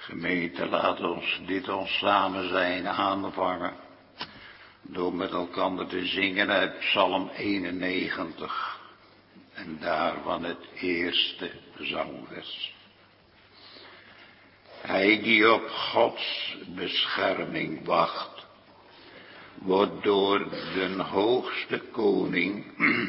Gemeente, laat ons dit ons samen zijn aanvangen door met elkaar te zingen uit Psalm 91 en daarvan het eerste zangvers. Hij die op Gods bescherming wacht, wordt door den hoogste koning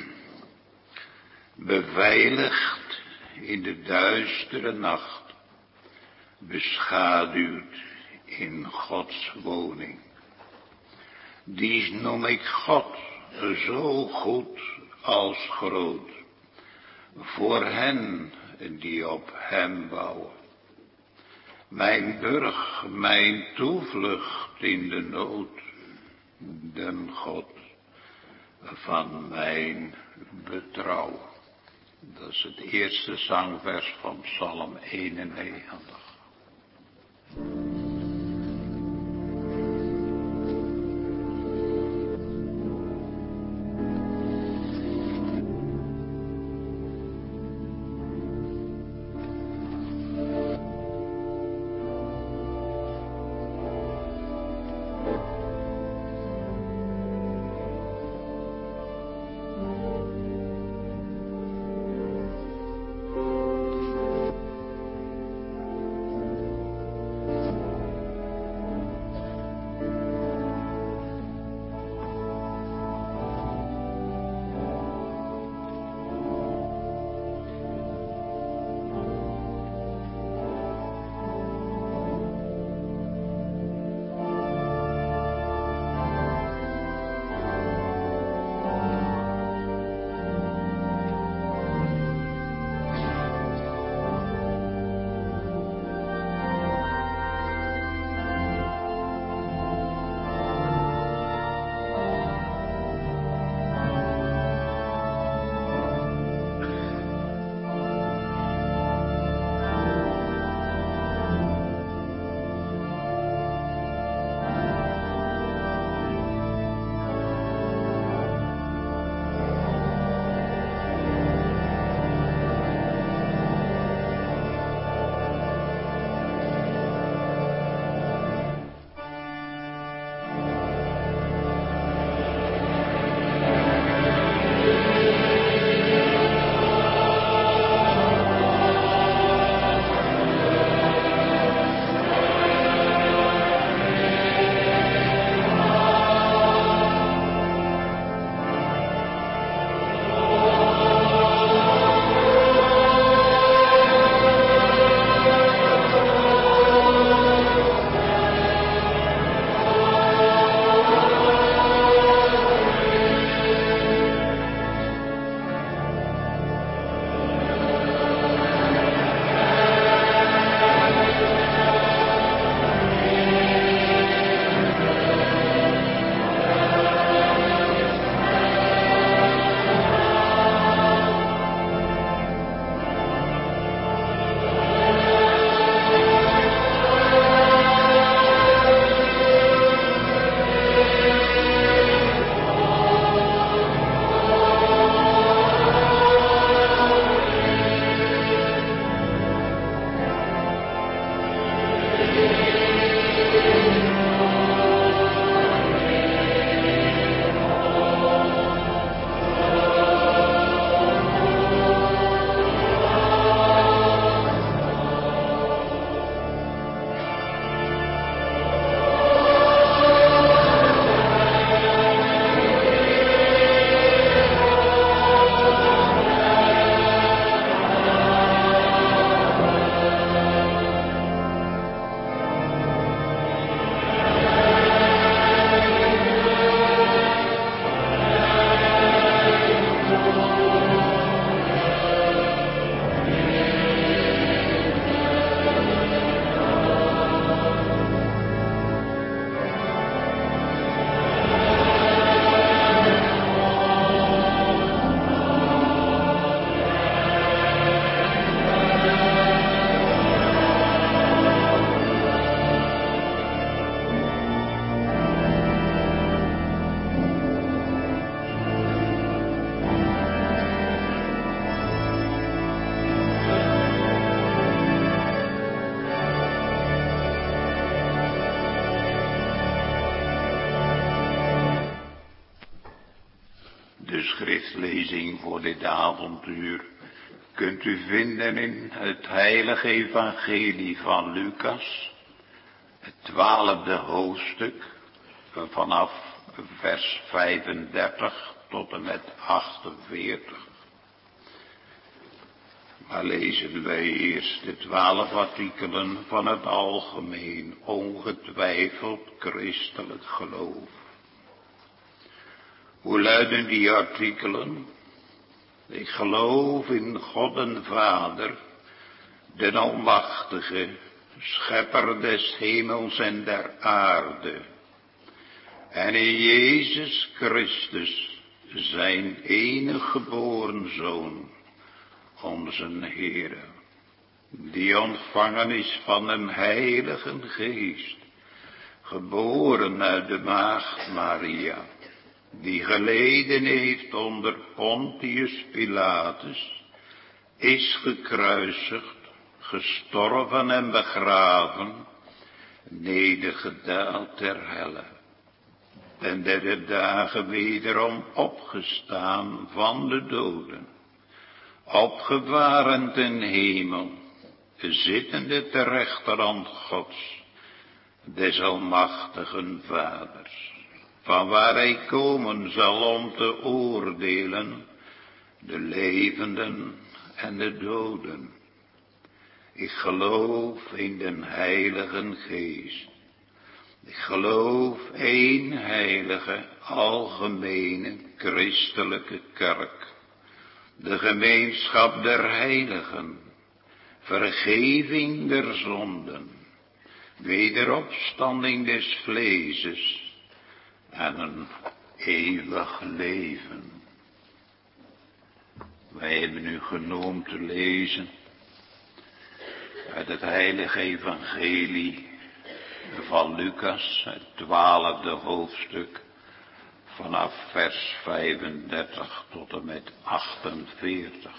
beveiligd in de duistere nacht, beschaduwd in Gods woning. Die noem ik God, zo goed als groot, voor hen die op hem bouwen. Mijn burcht, mijn toevlucht in de nood, den God van mijn betrouwen. Dat is het eerste zangvers van Psalm 91. schriftlezing voor dit avonduur kunt u vinden in het heilige evangelie van Lucas, het 12e hoofdstuk, vanaf vers 35 tot en met 48. Maar lezen wij eerst de 12 artikelen van het algemeen, ongetwijfeld christelijk geloof. Hoe luiden die artikelen? Ik geloof in God en Vader, den Almachtige, Schepper des hemels en der aarde, en in Jezus Christus, zijn enige geboren Zoon, onze Heere, die ontvangen is van een Heilige Geest, geboren uit de maagd Maria, die geleden heeft onder Pontius Pilatus, is gekruisigd, gestorven en begraven, nedergedaald ter helle, en derde dagen wederom opgestaan van de doden, opgevaren ten hemel, zittende ter rechterhand Gods, des almachtigen Vaders, van waar hij komen zal om te oordelen de levenden en de doden. Ik geloof in den Heilige Geest. Ik geloof één heilige, algemene, christelijke kerk, de gemeenschap der heiligen, vergeving der zonden, wederopstanding des vleeses en een eeuwig leven. Wij hebben nu genoemd te lezen uit het heilige evangelie van Lucas, het 12e hoofdstuk, vanaf vers 35 tot en met 48.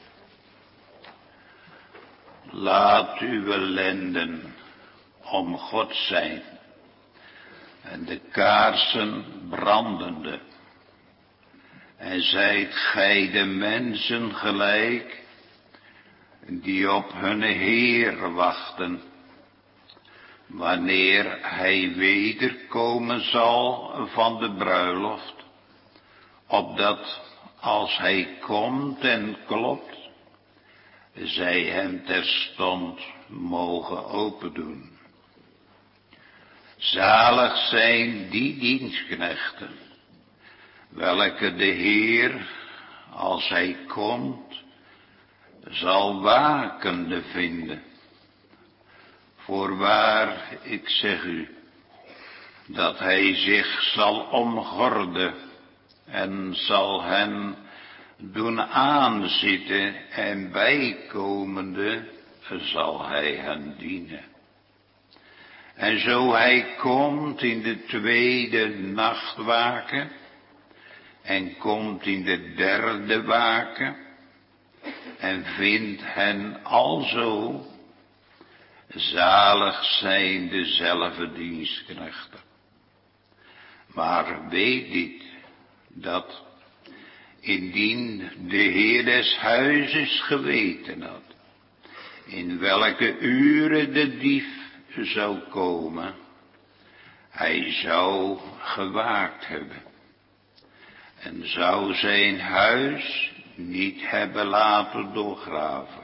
Laat uw lenden om God zijn, en de kaarsen brandende, en zijt gij de mensen gelijk, die op hun Heer wachten, wanneer hij wederkomen zal van de bruiloft, opdat als hij komt en klopt, zij hem terstond mogen opendoen. Zalig zijn die dienstknechten, welke de Heer, als hij komt, zal wakende vinden. Voorwaar, ik zeg u, dat hij zich zal omgorden en zal hen doen aanzitten, en bijkomende zal hij hen dienen. En zo hij komt in de tweede nachtwaken, en komt in de derde waken, en vindt hen alzo, zalig zijn dezelfde dienstknechten. Maar weet dit, dat indien de Heer des huizes geweten had, in welke uren de dief zou komen, hij zou gewaakt hebben, en zou zijn huis niet hebben laten doorgraven.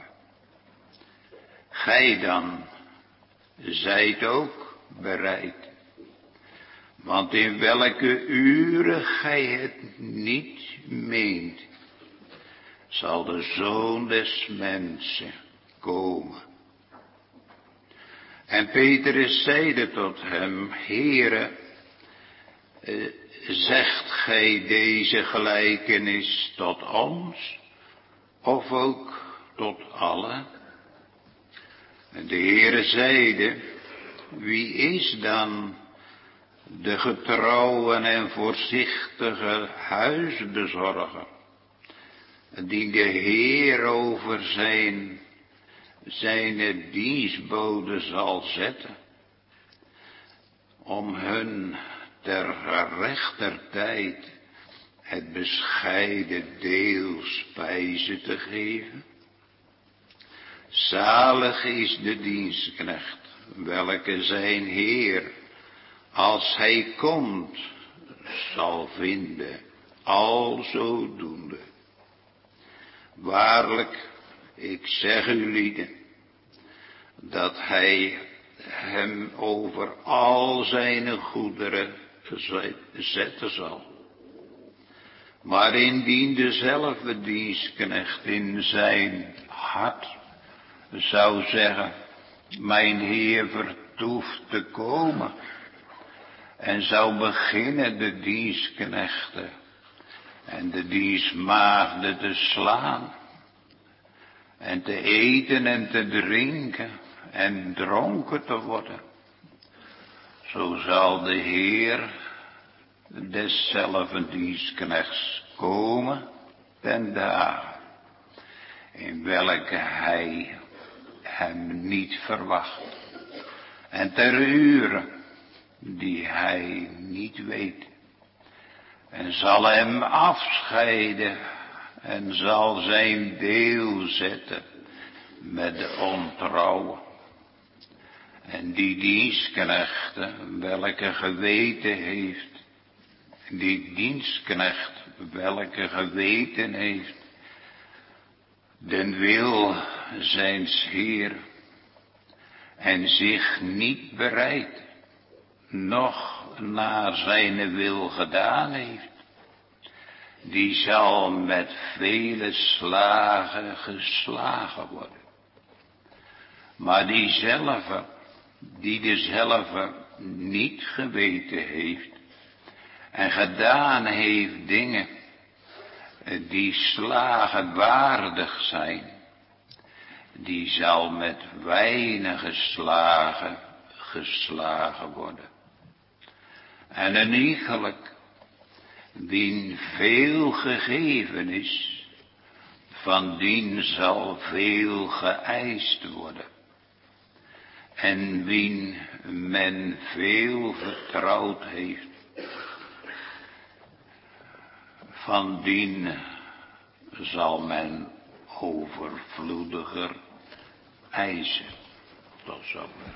Gij dan zijt ook bereid, want in welke uren gij het niet meent, zal de Zoon des mensen komen. En Petrus zeide tot hem, Heere, zegt gij deze gelijkenis tot ons, of ook tot allen? En de Heere zeide, wie is dan de getrouwe en voorzichtige huisbezorger, die de Heer over zijn dienstboden zal zetten, om hun ter rechter tijd het bescheiden deel spijze te geven. Zalig is de dienstknecht, welke zijn Heer, als hij komt, zal vinden, al zodoende. Waarlijk, ik zeg u lieden, dat hij hem over al zijn goederen zetten zal. Maar indien dezelfde dienstknecht in zijn hart zou zeggen, mijn Heer vertoeft te komen, en zou beginnen de dienstknechten en de dienstmaagden te slaan, en te eten en te drinken en dronken te worden, zo zal de Heer deszelfde dienstknechts komen ten dagen, in welke hij hem niet verwacht, en ter uren die hij niet weet, en zal hem afscheiden en zal zijn deel zetten met de ontrouwen. En die dienstknechten welke geweten heeft, die dienstknecht welke geweten heeft, den wil zijns Heer, en zich niet bereidt, noch naar zijn wil gedaan heeft, die zal met vele slagen geslagen worden. Maar die dezelfde niet geweten heeft en gedaan heeft dingen die slagen waardig zijn, die zal met weinige slagen geslagen worden. En een iegelijk, wien veel gegeven is, van dien zal veel geëist worden. En wien men veel vertrouwd heeft, van dien zal men overvloediger eisen. Tot zover.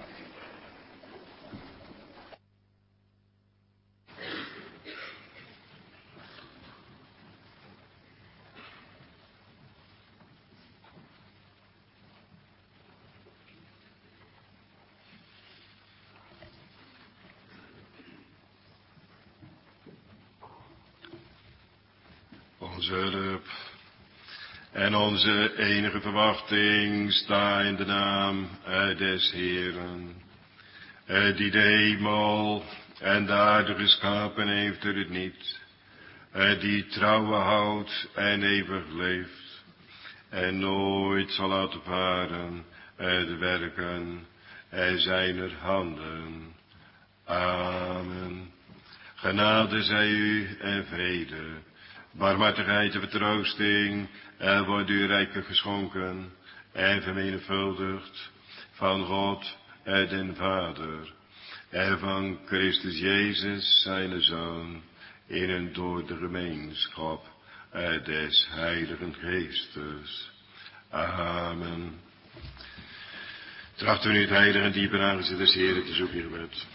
Onze hulp en onze enige verwachting sta in de naam des Heeren, die de hemel en de aarde geschapen heeft door het niet, die trouwe houdt en eeuwig leeft, en nooit zal laten varen de werken zijner handen. Amen. Genade zij u en vrede, barmhartigheid en vertroosting wordt u rijkelijk geschonken en vermenigvuldigd van God den Vader en van Christus Jezus zijn Zoon in en door de gemeenschap des Heiligen Geestes. Amen. Trachten we nu het heilige en diepe aangezicht des Heeren te zoeken hierbij.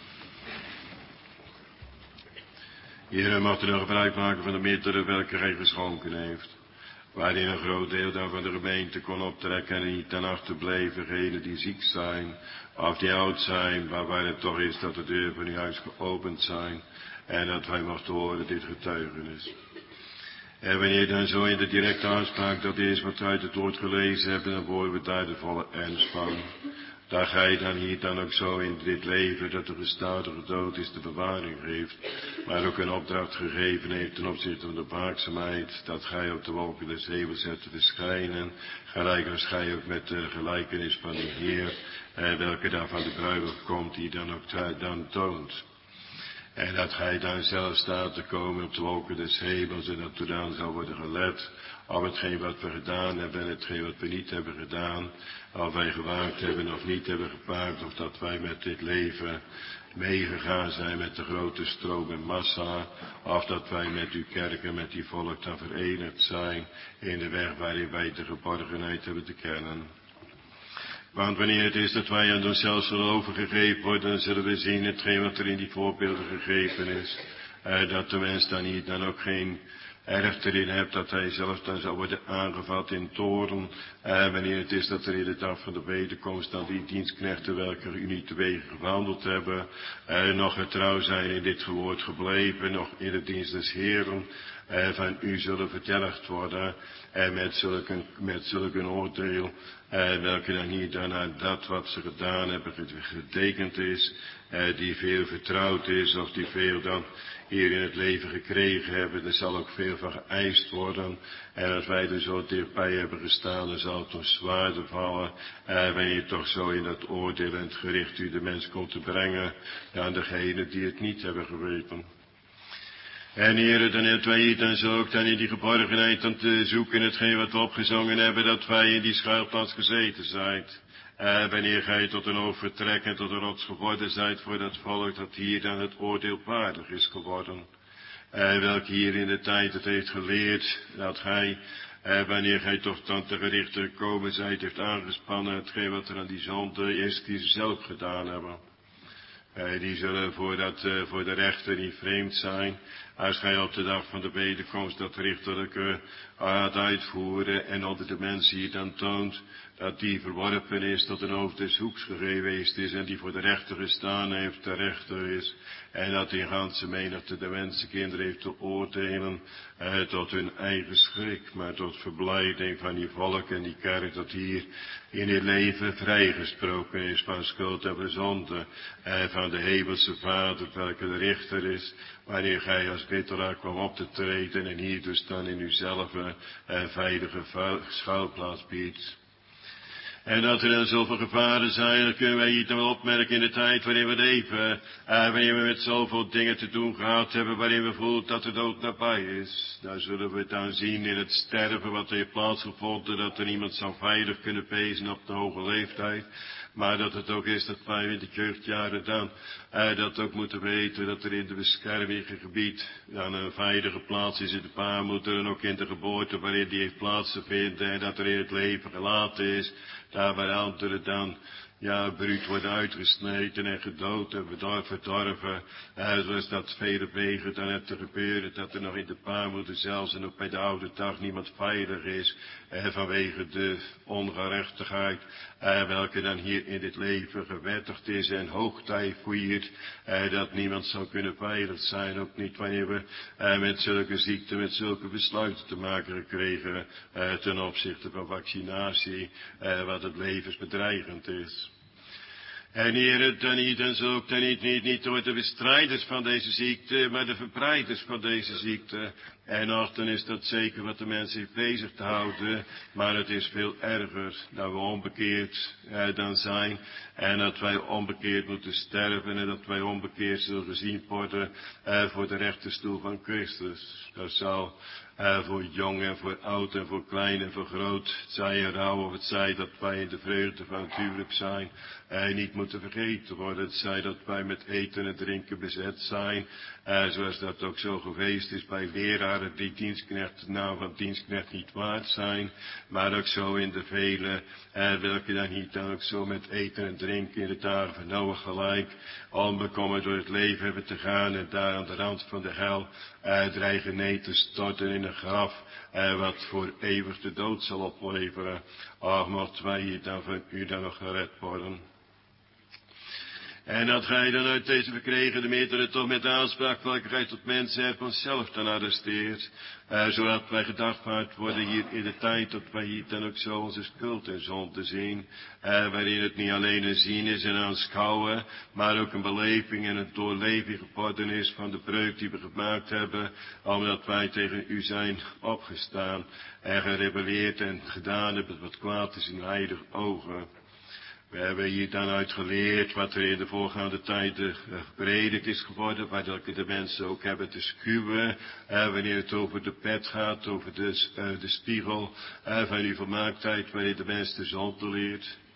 Heer, mag u nog gebruik maken van de middelen welke hij geschonken heeft, waarin een groot deel van de gemeente kon optrekken en niet ten achter bleven, degenen die ziek zijn of die oud zijn, waarbij het toch is dat de deur van uw huis geopend zijn en dat wij mochten horen dit getuigenis. En wanneer dan zo in de directe aanspraak dat is wat we uit het woord gelezen hebben, dan horen we daar de volle ernst van. Dat gij dan hier dan ook zo in dit leven, dat de gestadige dood is, de bewaring geeft, maar ook een opdracht gegeven heeft ten opzichte van de waakzaamheid, dat gij op de wolken des hemels hebt te verschijnen, gelijk als gij ook met de gelijkenis van de Heer, welke dan van de bruiloft komt, die dan ook dan toont. En dat gij dan zelf staat te komen op de wolken des hemels en dat er dan zal worden gelet op hetgeen wat we gedaan hebben en hetgeen wat we niet hebben gedaan, of wij gewaakt hebben of niet hebben gewaakt, of dat wij met dit leven meegegaan zijn met de grote stroom en massa, of dat wij met uw kerk en met die volk dan verenigd zijn in de weg waarin wij de geborgenheid hebben te kennen. Want wanneer het is dat wij aan onszelf zullen overgegeven worden, dan zullen we zien hetgeen wat er in die voorbeelden gegeven is, dat de mens dan niet dan ook geen erg erin hebt dat hij zelf dan zou worden aangevat in toorn. Wanneer het is dat er in de dag van de wederkomst dan die dienstknechten welke u niet te wegen gewandeld hebben, nog getrouw zijn in dit woord gebleven, nog in de dienst des Heeren, van u zullen verdelgd worden, met zulk een oordeel, welke dan niet dan aan dat wat ze gedaan hebben getekend is, die veel vertrouwd is, of die veel dan hier in het leven gekregen hebben, er zal ook veel van geëist worden. En als wij er zo dichtbij hebben gestaan, dan zal het ons zwaarder vallen, wanneer je toch zo in dat oordeel en het gericht u de mens komt te brengen, aan degenen die het niet hebben geweten. En heren, dan hebben wij hier dan zo ook dan in die geborgenheid om te zoeken hetgeen wat we opgezongen hebben, dat wij in die schuilplaats gezeten zijt. Wanneer gij tot een overtrek en tot een rots geworden zijt voor dat volk dat hier dan het oordeel waardig is geworden. Welke hier in de tijd het heeft geleerd dat gij, wanneer gij toch dan te gerichten gekomen zijt, heeft aangespannen hetgeen wat er aan die zonde is die ze zelf gedaan hebben. Die zullen voor de rechter niet vreemd zijn, als gij op de dag van de wederkomst dat richterlijke gaat uitvoeren en onder de mensen hier dan toont dat die verworpen is tot een hoofd des hoeks geweest is en die voor de rechter gestaan heeft, de rechter is, en dat die ganse menigte de mensenkinderen heeft te oordelen tot hun eigen schrik, maar tot verblijding van die volk en die kerk dat hier in het leven vrijgesproken is van schuld en zonde, van de hemelse Vader, welke de richter is, wanneer gij als middelaar kwam op te treden en hier dus dan in uzelf veilige schuilplaats biedt. En dat er dan zoveel gevaren zijn, dat kunnen wij hier dan wel opmerken in de tijd waarin we leven. Wanneer we met zoveel dingen te doen gehad hebben, waarin we voelen dat de dood nabij is. Daar zullen we dan zien in het sterven wat heeft plaatsgevonden, dat er niemand zou veilig kunnen wezen op de hoge leeftijd. Maar dat het ook is dat wij in de jeugdjaren dan, dat ook moeten weten dat er in de beschermige gebied dan een veilige plaats is in de baarmoeder en ook in de geboorte waarin die heeft plaats te vinden en dat er in het leven gelaten is. Daar waar anderen dan, bruut worden uitgesneden en gedood en verdorven. Zoals dat vele wegen dan hebt te gebeuren, dat er nog in de baarmoeder zelfs en ook bij de oude dag niemand veilig is. Vanwege de ongerechtigheid, welke dan hier in dit leven gewettigd is en hoogtij viert. Dat niemand zou kunnen veilig zijn, ook niet wanneer we met zulke ziekten, met zulke besluiten te maken gekregen ten opzichte van vaccinatie, wat het levensbedreigend is. En hier dan niet, en zo ook dan niet door de bestrijders van deze ziekte, maar de verbreiders van deze ziekte. En nog dan is dat zeker wat de mensen heeft bezig te houden, maar het is veel erger dat we onbekeerd dan zijn. En dat wij onbekeerd moeten sterven en dat wij onbekeerd zullen gezien worden voor de rechterstoel van Christus. Dat zal voor jong en voor oud en voor klein en voor groot, het zij een rouw of het zij dat wij in de vreugde van het huwelijk zijn, niet moeten vergeten worden. Het zij dat wij met eten en drinken bezet zijn, zoals dat ook zo geweest is bij leraren die dienstknecht, de naam van dienstknecht niet waard zijn, maar ook zo in de vele, welke dan niet dan ook zo met eten en drinken in de dagen van Noach gelijk, onbekommerd door het leven hebben te gaan en daar aan de rand van de hel dreigen neer te storten in een graf, wat voor eeuwig de dood zal opleveren. Och, mochten wij hier dan van u dan nog gered worden. En dat gij dan uit deze verkregen de middelen toch met de aanspraak welke gij tot mensen hebt onszelf dan arresteert, zodat wij gedagvaard worden hier in de tijd dat wij hier dan ook zo onze schuld en zonde zien, waarin het niet alleen een zien is en aanschouwen, maar ook een beleving en een doorleving geworden is van de breuk die we gemaakt hebben, omdat wij tegen u zijn opgestaan en gerebelleerd en gedaan hebben wat kwaad is in heilige ogen. We hebben hier dan uit geleerd wat er in de voorgaande tijden gepredikt is geworden, waar de mensen ook hebben te schuwen, wanneer het over de pet gaat, over de spiegel van uw vermaaktheid, wanneer de mens de zonde leert.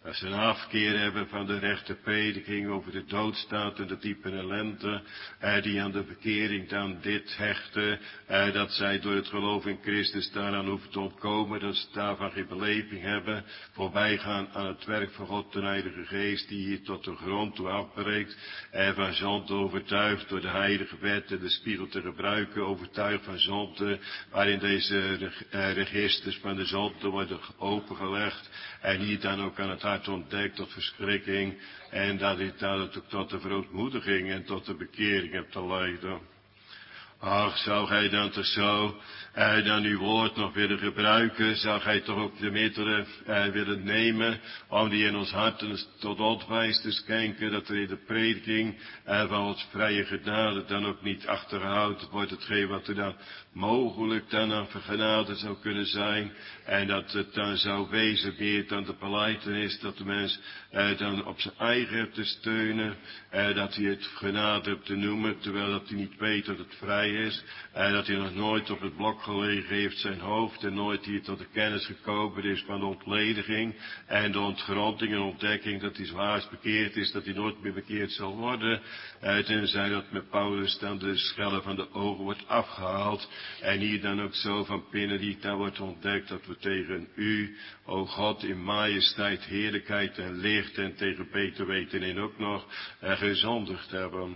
Dat ze een afkeer hebben van de rechte prediking over de doodstaat en de diepe ellende, die aan de bekering dan dit hechten, dat zij door het geloof in Christus daaraan hoeven te ontkomen, dat ze daarvan geen beleving hebben, voorbij gaan aan het werk van God, de Heilige Geest, die hier tot de grond toe afbreekt, van zonde overtuigd door de heilige wet en de spiegel te gebruiken, overtuigd van zonde, waarin deze registers van de zonde worden opengelegd, en hier dan ook aan het hart ontdekt tot verschrikking, en dat het ook tot de verootmoediging en tot de bekering hebt te leiden. Ach, zou gij dan toch zo, dan uw woord nog willen gebruiken, zou gij toch ook de middelen willen nemen, om die in ons harten tot ontwijs te schenken, dat er in de prediking van ons vrije genade dan ook niet achterhouden wordt hetgeen wat er dan mogelijk dan aan genade zou kunnen zijn, en dat het dan zou wezen meer dan de belijdenis, dat de mens dan op zijn eigen hebt te steunen, dat hij het genade hebt te noemen, terwijl dat hij niet weet dat het vrij is, dat hij nog nooit op het blok gelegen heeft zijn hoofd, en nooit hier tot de kennis gekomen is van de ontlediging en de ontgronding en ontdekking dat hij zwaarst bekeerd is, dat hij nooit meer bekeerd zal worden, tenzij dat met Paulus dan de schellen van de ogen wordt afgehaald, en hier dan ook zo van binnen die daar wordt ontdekt dat we tegen u, o God, in majesteit, heerlijkheid en licht en tegen beter weten in ook nog gezondigd hebben.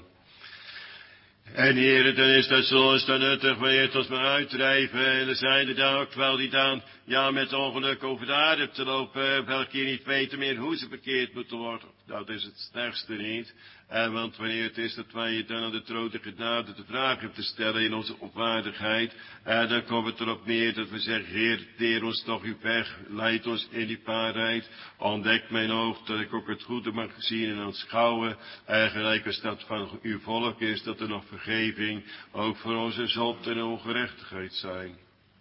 En heren, dan is dat soms dan nuttig wanneer het ons maar uitdrijven. En er zijn er dan ook wel die dan, ja, met ongeluk over de aarde te lopen, welke keer niet weten meer hoe ze bekeerd moeten worden. Dat is het sterkste niet. Want wanneer het is dat wij je dan aan de troon der genade de vraag hebben te stellen in onze onwaardigheid, dan komt het erop neer dat we zeggen, Heer, leer ons toch uw weg, leid ons in die waarheid, ontdek mijn oog, dat ik ook het goede mag zien en aanschouwen, gelijk als dat van uw volk is, dat er nog vergeving ook voor onze zonde en ongerechtigheid zijn.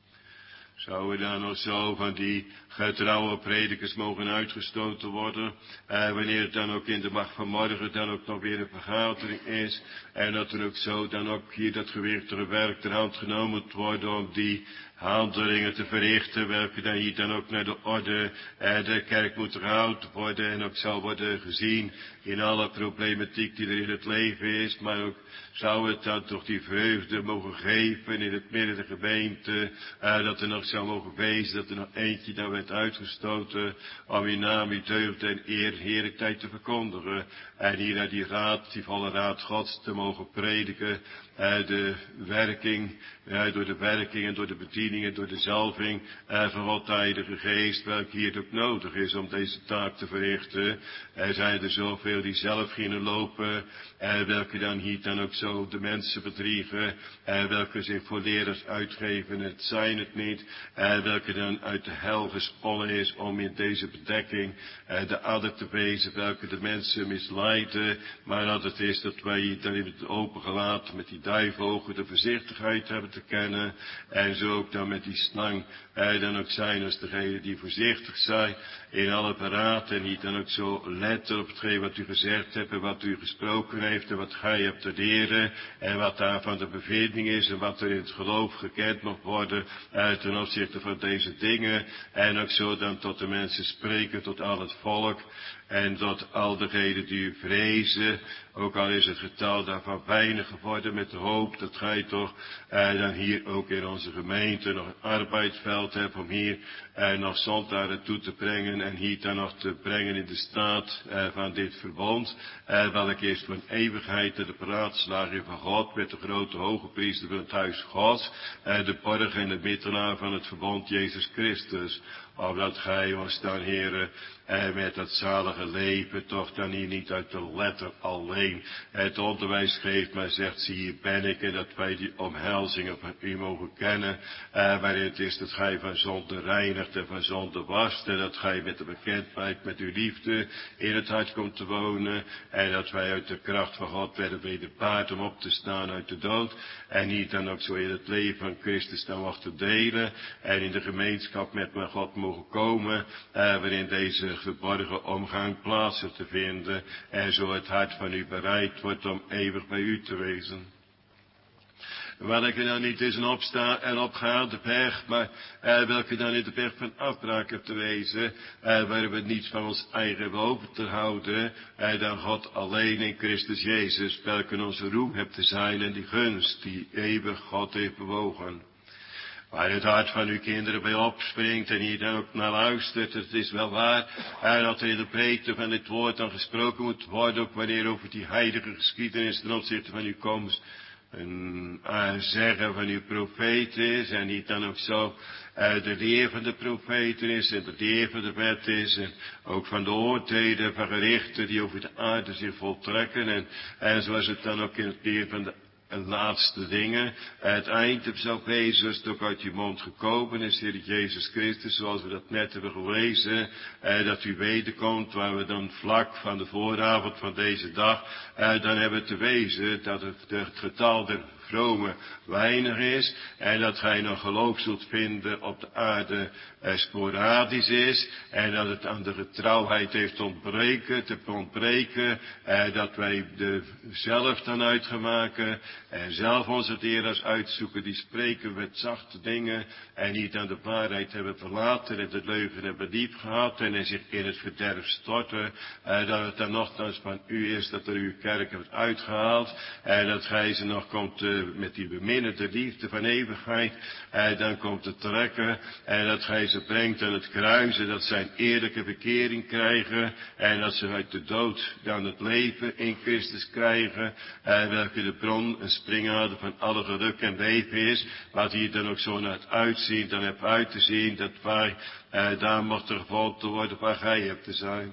Zouden dan nog zo van die getrouwe predikers mogen uitgestoten worden, wanneer het dan ook in de macht van morgen dan ook nog weer een vergadering is, en dat er ook zo dan ook hier dat gewichtige werk ter hand genomen moet worden om die handelingen te verrichten, welke dan hier dan ook naar de orde de kerk moet gehouden worden en ook zal worden gezien in alle problematiek die er in het leven is, maar ook zou het dan toch die vreugde mogen geven in het midden der gemeente, dat er nog zou mogen wezen, dat er nog eentje dan werd uitgestoten, om uw naam, uw deugd en eer, heerlijkheid te verkondigen, en hier naar die raad, die volle raad Gods te mogen prediken, de werking, door de werking en door de bediening en door de zalving van God de Heilige Geest, welke hier ook nodig is om deze taak te verrichten. Er zijn er zoveel die zelf gingen lopen, welke dan hier dan ook zo de mensen bedriegen, welke zich voor leraars uitgeven, het zijn het niet, welke dan uit de hel gesponnen is om in deze bedekking de adder te wezen, welke de mensen misleiden, maar dat het is dat wij hier dan in het open gelaten met die duivogen de voorzichtigheid hebben te kennen, en zo ook dan met die slang dan ook zijn als degene die voorzichtig zijn in alle beraad, en niet dan ook zo letten op hetgeen wat u gezegd hebt en wat u gesproken heeft en wat gij hebt te leren en wat daarvan de bevinding is en wat er in het geloof gekend mag worden ten opzichte van deze dingen, en ook zo dan tot de mensen spreken, tot al het volk en tot al degenen die u vrezen, ook al is het getal daarvan weinig geworden, met de hoop dat gij toch dan hier ook in onze gemeente nog een arbeidsveld hebt om hier nog zondaren toe te brengen en hier dan nog te brengen in de staat van dit verbond, welk is van eeuwigheid de beraadslaging van God met de grote hoge priester van het huis Gods, de borg en de middelaar van het verbond Jezus Christus. Opdat gij ons dan, heren, met dat zalige leven toch dan hier niet uit de letter alleen het onderwijs geeft, maar zegt, zie hier ben ik, en dat wij die omhelzingen van u mogen kennen, waarin het is dat gij van zonde reinigt en van zonde wast, en dat gij met de bekendheid met uw liefde in het hart komt te wonen, en dat wij uit de kracht van God werden wederbaard om op te staan uit de dood, en niet dan ook zo in het leven van Christus dan mochten delen, en in de gemeenschap met mijn God mogen komen, waarin deze verborgen omgang plaatsen te vinden, en zo het hart van u bereid wordt om eeuwig bij u te wezen. welke dan niet is een en opgaande berg, maar welke dan in de berg van afbraak hebt te wezen, waar we niets van ons eigen hebben over te houden, dan God alleen in Christus Jezus, welke onze roem hebt te zijn en die gunst die eeuwig God heeft bewogen. Waar het hart van uw kinderen bij opspringt en hier dan ook naar luistert, het is wel waar, dat er in de preekte van dit woord dan gesproken moet worden, ook wanneer over die heilige geschiedenis ten opzichte van uw komst een zeggen van uw profeet is, en niet dan ook zo de leer van de profeten is, en de leer van de wet is, en ook van de oordelen van gerichten die over de aarde zich voltrekken, en zoals het dan ook in het leer van de laatste dingen, het eind zou wezen, zoals het ook uit je mond gekomen is, Heer Jezus Christus, zoals we dat net hebben gelezen, dat u wederkomt, waar we dan vlak van de vooravond van deze dag, dan hebben te wezen dat het getal der vrome weinig is, en dat gij nog geloof zult vinden op de aarde sporadisch is, en dat het aan de getrouwheid heeft te ontbreken, dat wij zelf dan uit gaan maken, en zelf onze leraars uitzoeken, die spreken met zachte dingen, en niet aan de waarheid hebben verlaten, en de leugen hebben diep gehad, en zich in het verderf storten, dat het dan nogthans van u is, dat er uw kerk hebt uitgehaald, en dat gij ze nog komt met die beminnende liefde van eeuwigheid, dan komt te trekken, en dat gij ze brengt aan het kruisen, dat zij een eerlijke bekering krijgen, en dat ze uit de dood dan het leven in Christus krijgen, welke de bron en springader van alle geluk en leven is, wat hier dan ook zo naar het uitzien, dan heb uit te zien, dat wij daar mochten gevolgd te worden waar gij hebt te zijn.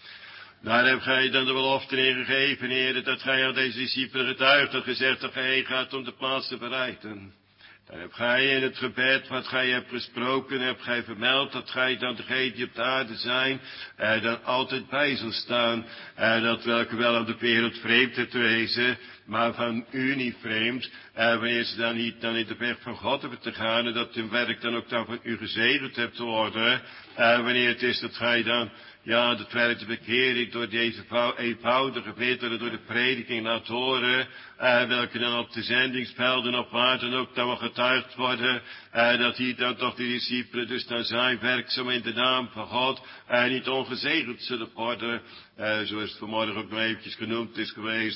Daar hebt gij dan de belofte in gegeven, Heer, dat gij aan deze discipelen getuigd en gezegd dat gij heen gaat om de plaats te bereiden. Dan hebt gij in het gebed wat gij hebt gesproken, hebt gij vermeld dat gij dan degene die op de aarde zijn, dan altijd bij zal staan, dat welke wel aan de wereld vreemd te wezen, maar van u niet vreemd, wanneer ze dan niet dan in de weg van God hebben te gaan, en dat hun werk dan ook dan van u gezegend hebt te worden, wanneer het is dat gij dan de tweede bekering door deze eenvoudige middelen, door de prediking laat horen, welke dan op de zendingsvelden op aarde ook dan wel getuigd worden, dat hier dan toch de discipelen dus dan zijn werkzaam in de naam van God, niet ongezegend zullen worden, zoals het vanmorgen ook nog eventjes genoemd is geweest,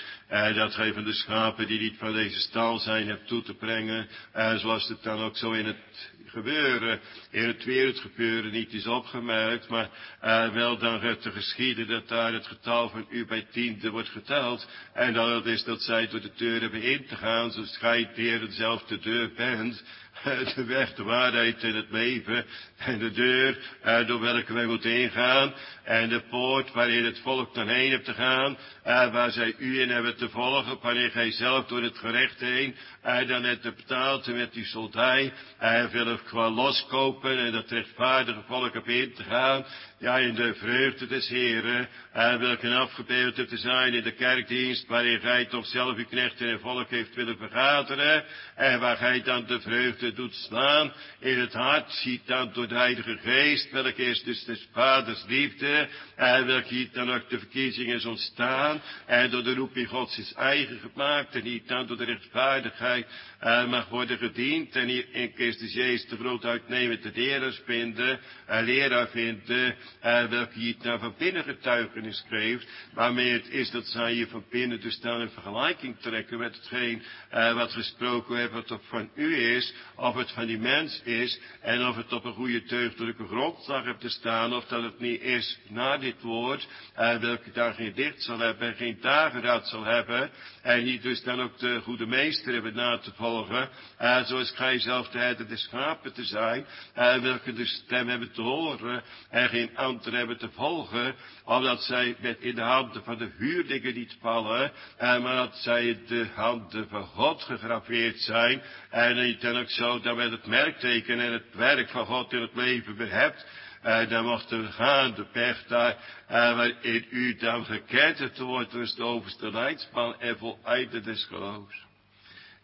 dat gij van de schapen die niet van deze stal zijn hebt toe te brengen, zoals het dan ook zo in het gebeuren, in het wereldgebeuren niet is opgemerkt, maar wel dan gaat te geschieden dat daar het getal van u bij tiende wordt geteld, en dat het is dat zij door de deur hebben in te gaan, zoals gij Heer zelf de deur bent, de weg, de waarheid en het leven, en de deur door welke wij moeten ingaan, en de poort waarin het volk dan heen hebt te gaan, waar zij u in hebben te volgen, wanneer gij zelf door het gerecht heen, dan hebt betaald met die soldij, wil het gewoon loskopen, en dat rechtvaardige volk op in te gaan, in de vreugde des Heren, welke afgebeeld hebt te zijn in de kerkdienst, waarin gij toch zelf uw knechten en volk heeft willen vergaderen, en waar gij dan de vreugde doet slaan in het hart, ziet dan door de Heilige Geest, welke is dus des Vaders liefde, welke hier dan ook de verkiezing is ontstaan, en door de roeping Gods is eigen gemaakt, en niet dan door de rechtvaardigheid mag worden gediend, en hier in Christus Jezus de groot uitnemende leraar vinden, welke hier dan van binnen getuigenis geeft, waarmee het is dat zij hier van binnen dus dan in vergelijking trekken met hetgeen wat gesproken werd, wat het van u is, of het van die mens is, en of het op een goede deugdelijke grondslag hebt te staan, of dat het niet is na dit woord, welke daar geen licht zal hebben, en geen dageraad zal hebben, en niet dus dan ook de goede meester hebben na te volgen, zoals gij zelf de herder des schapen te zijn, welke de stem hebben te horen, en geen ander hebben te volgen, omdat zij met in de handen van de huurlingen niet vallen, maar dat zij in de handen van God gegraveerd zijn, en niet dan ook zo dat men het merkteken en het werk van God in het leven behebt, dan mochten we gaan, de pech daar, waarin u dan geketend wordt, dus de overste leidsman en voleinder des geloofs.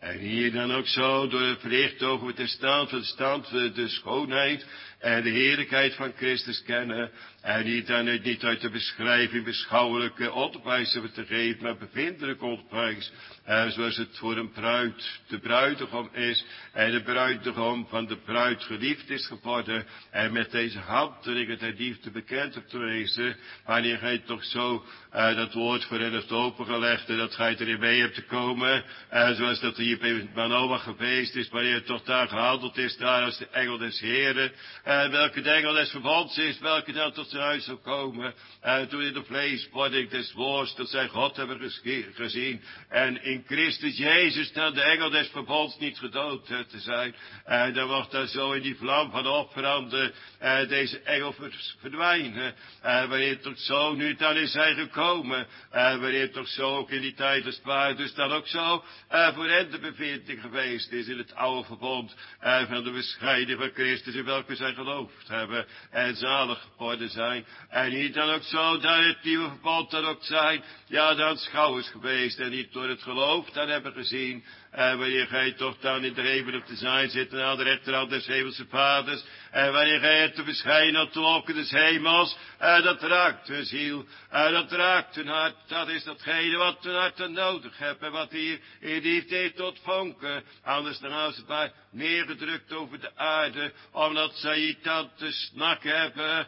En hier dan ook zo door het verlicht ogen met de stand, de schoonheid en de heerlijkheid van Christus kennen. En niet uit de beschrijving beschouwelijke onderwijs te geven, maar bevindelijk onderwijs. Zoals het voor een bruid de bruidegom is. En de bruidegom van de bruid geliefd is geworden. En met deze handelingen der liefde bekend hebt te wezen. Wanneer gij toch zo dat woord voor hen hebt opengelegd. En dat gij erin mee hebt te komen. Zoals dat hier bij Manoah geweest is. Wanneer het toch daar gehandeld is. Daar als de engel des Heren. Welke de engel des verbonds is. Welke dan tot zijn huis zal komen. Toen in de vleeswording des woords. Dat zij God hebben gezien. En in Christus Jezus dan de engel des verbonds niet gedood te zijn. Dan wordt daar zo in die vlam van opbranden deze engel verdwijnen. Wanneer toch zo nu dan is hij gekomen. Wanneer toch zo ook in die tijd als het ware dus dan ook zo voor hen de bevinding geweest is in het oude verbond van de bescheiding van Christus in welke zij geloofd hebben en zalig geworden zijn. En niet dan ook zo dat het nieuwe verbond dan ook zijn, ja dan schouwers geweest en niet door het geloof dan hebben gezien. Wanneer gij toch dan in de hemel op te zijn zit aan de rechterhand des hemelse vaders. En wanneer gij het te verschijnen op de wolken des hemels. Dat raakt hun ziel. Dat raakt hun hart. Dat is datgene wat hun hart nodig hebben. Wat hier in liefde heeft tot vonken. Anders dan als het maar neergedrukt over de aarde. Omdat zij iets aan te snakken hebben.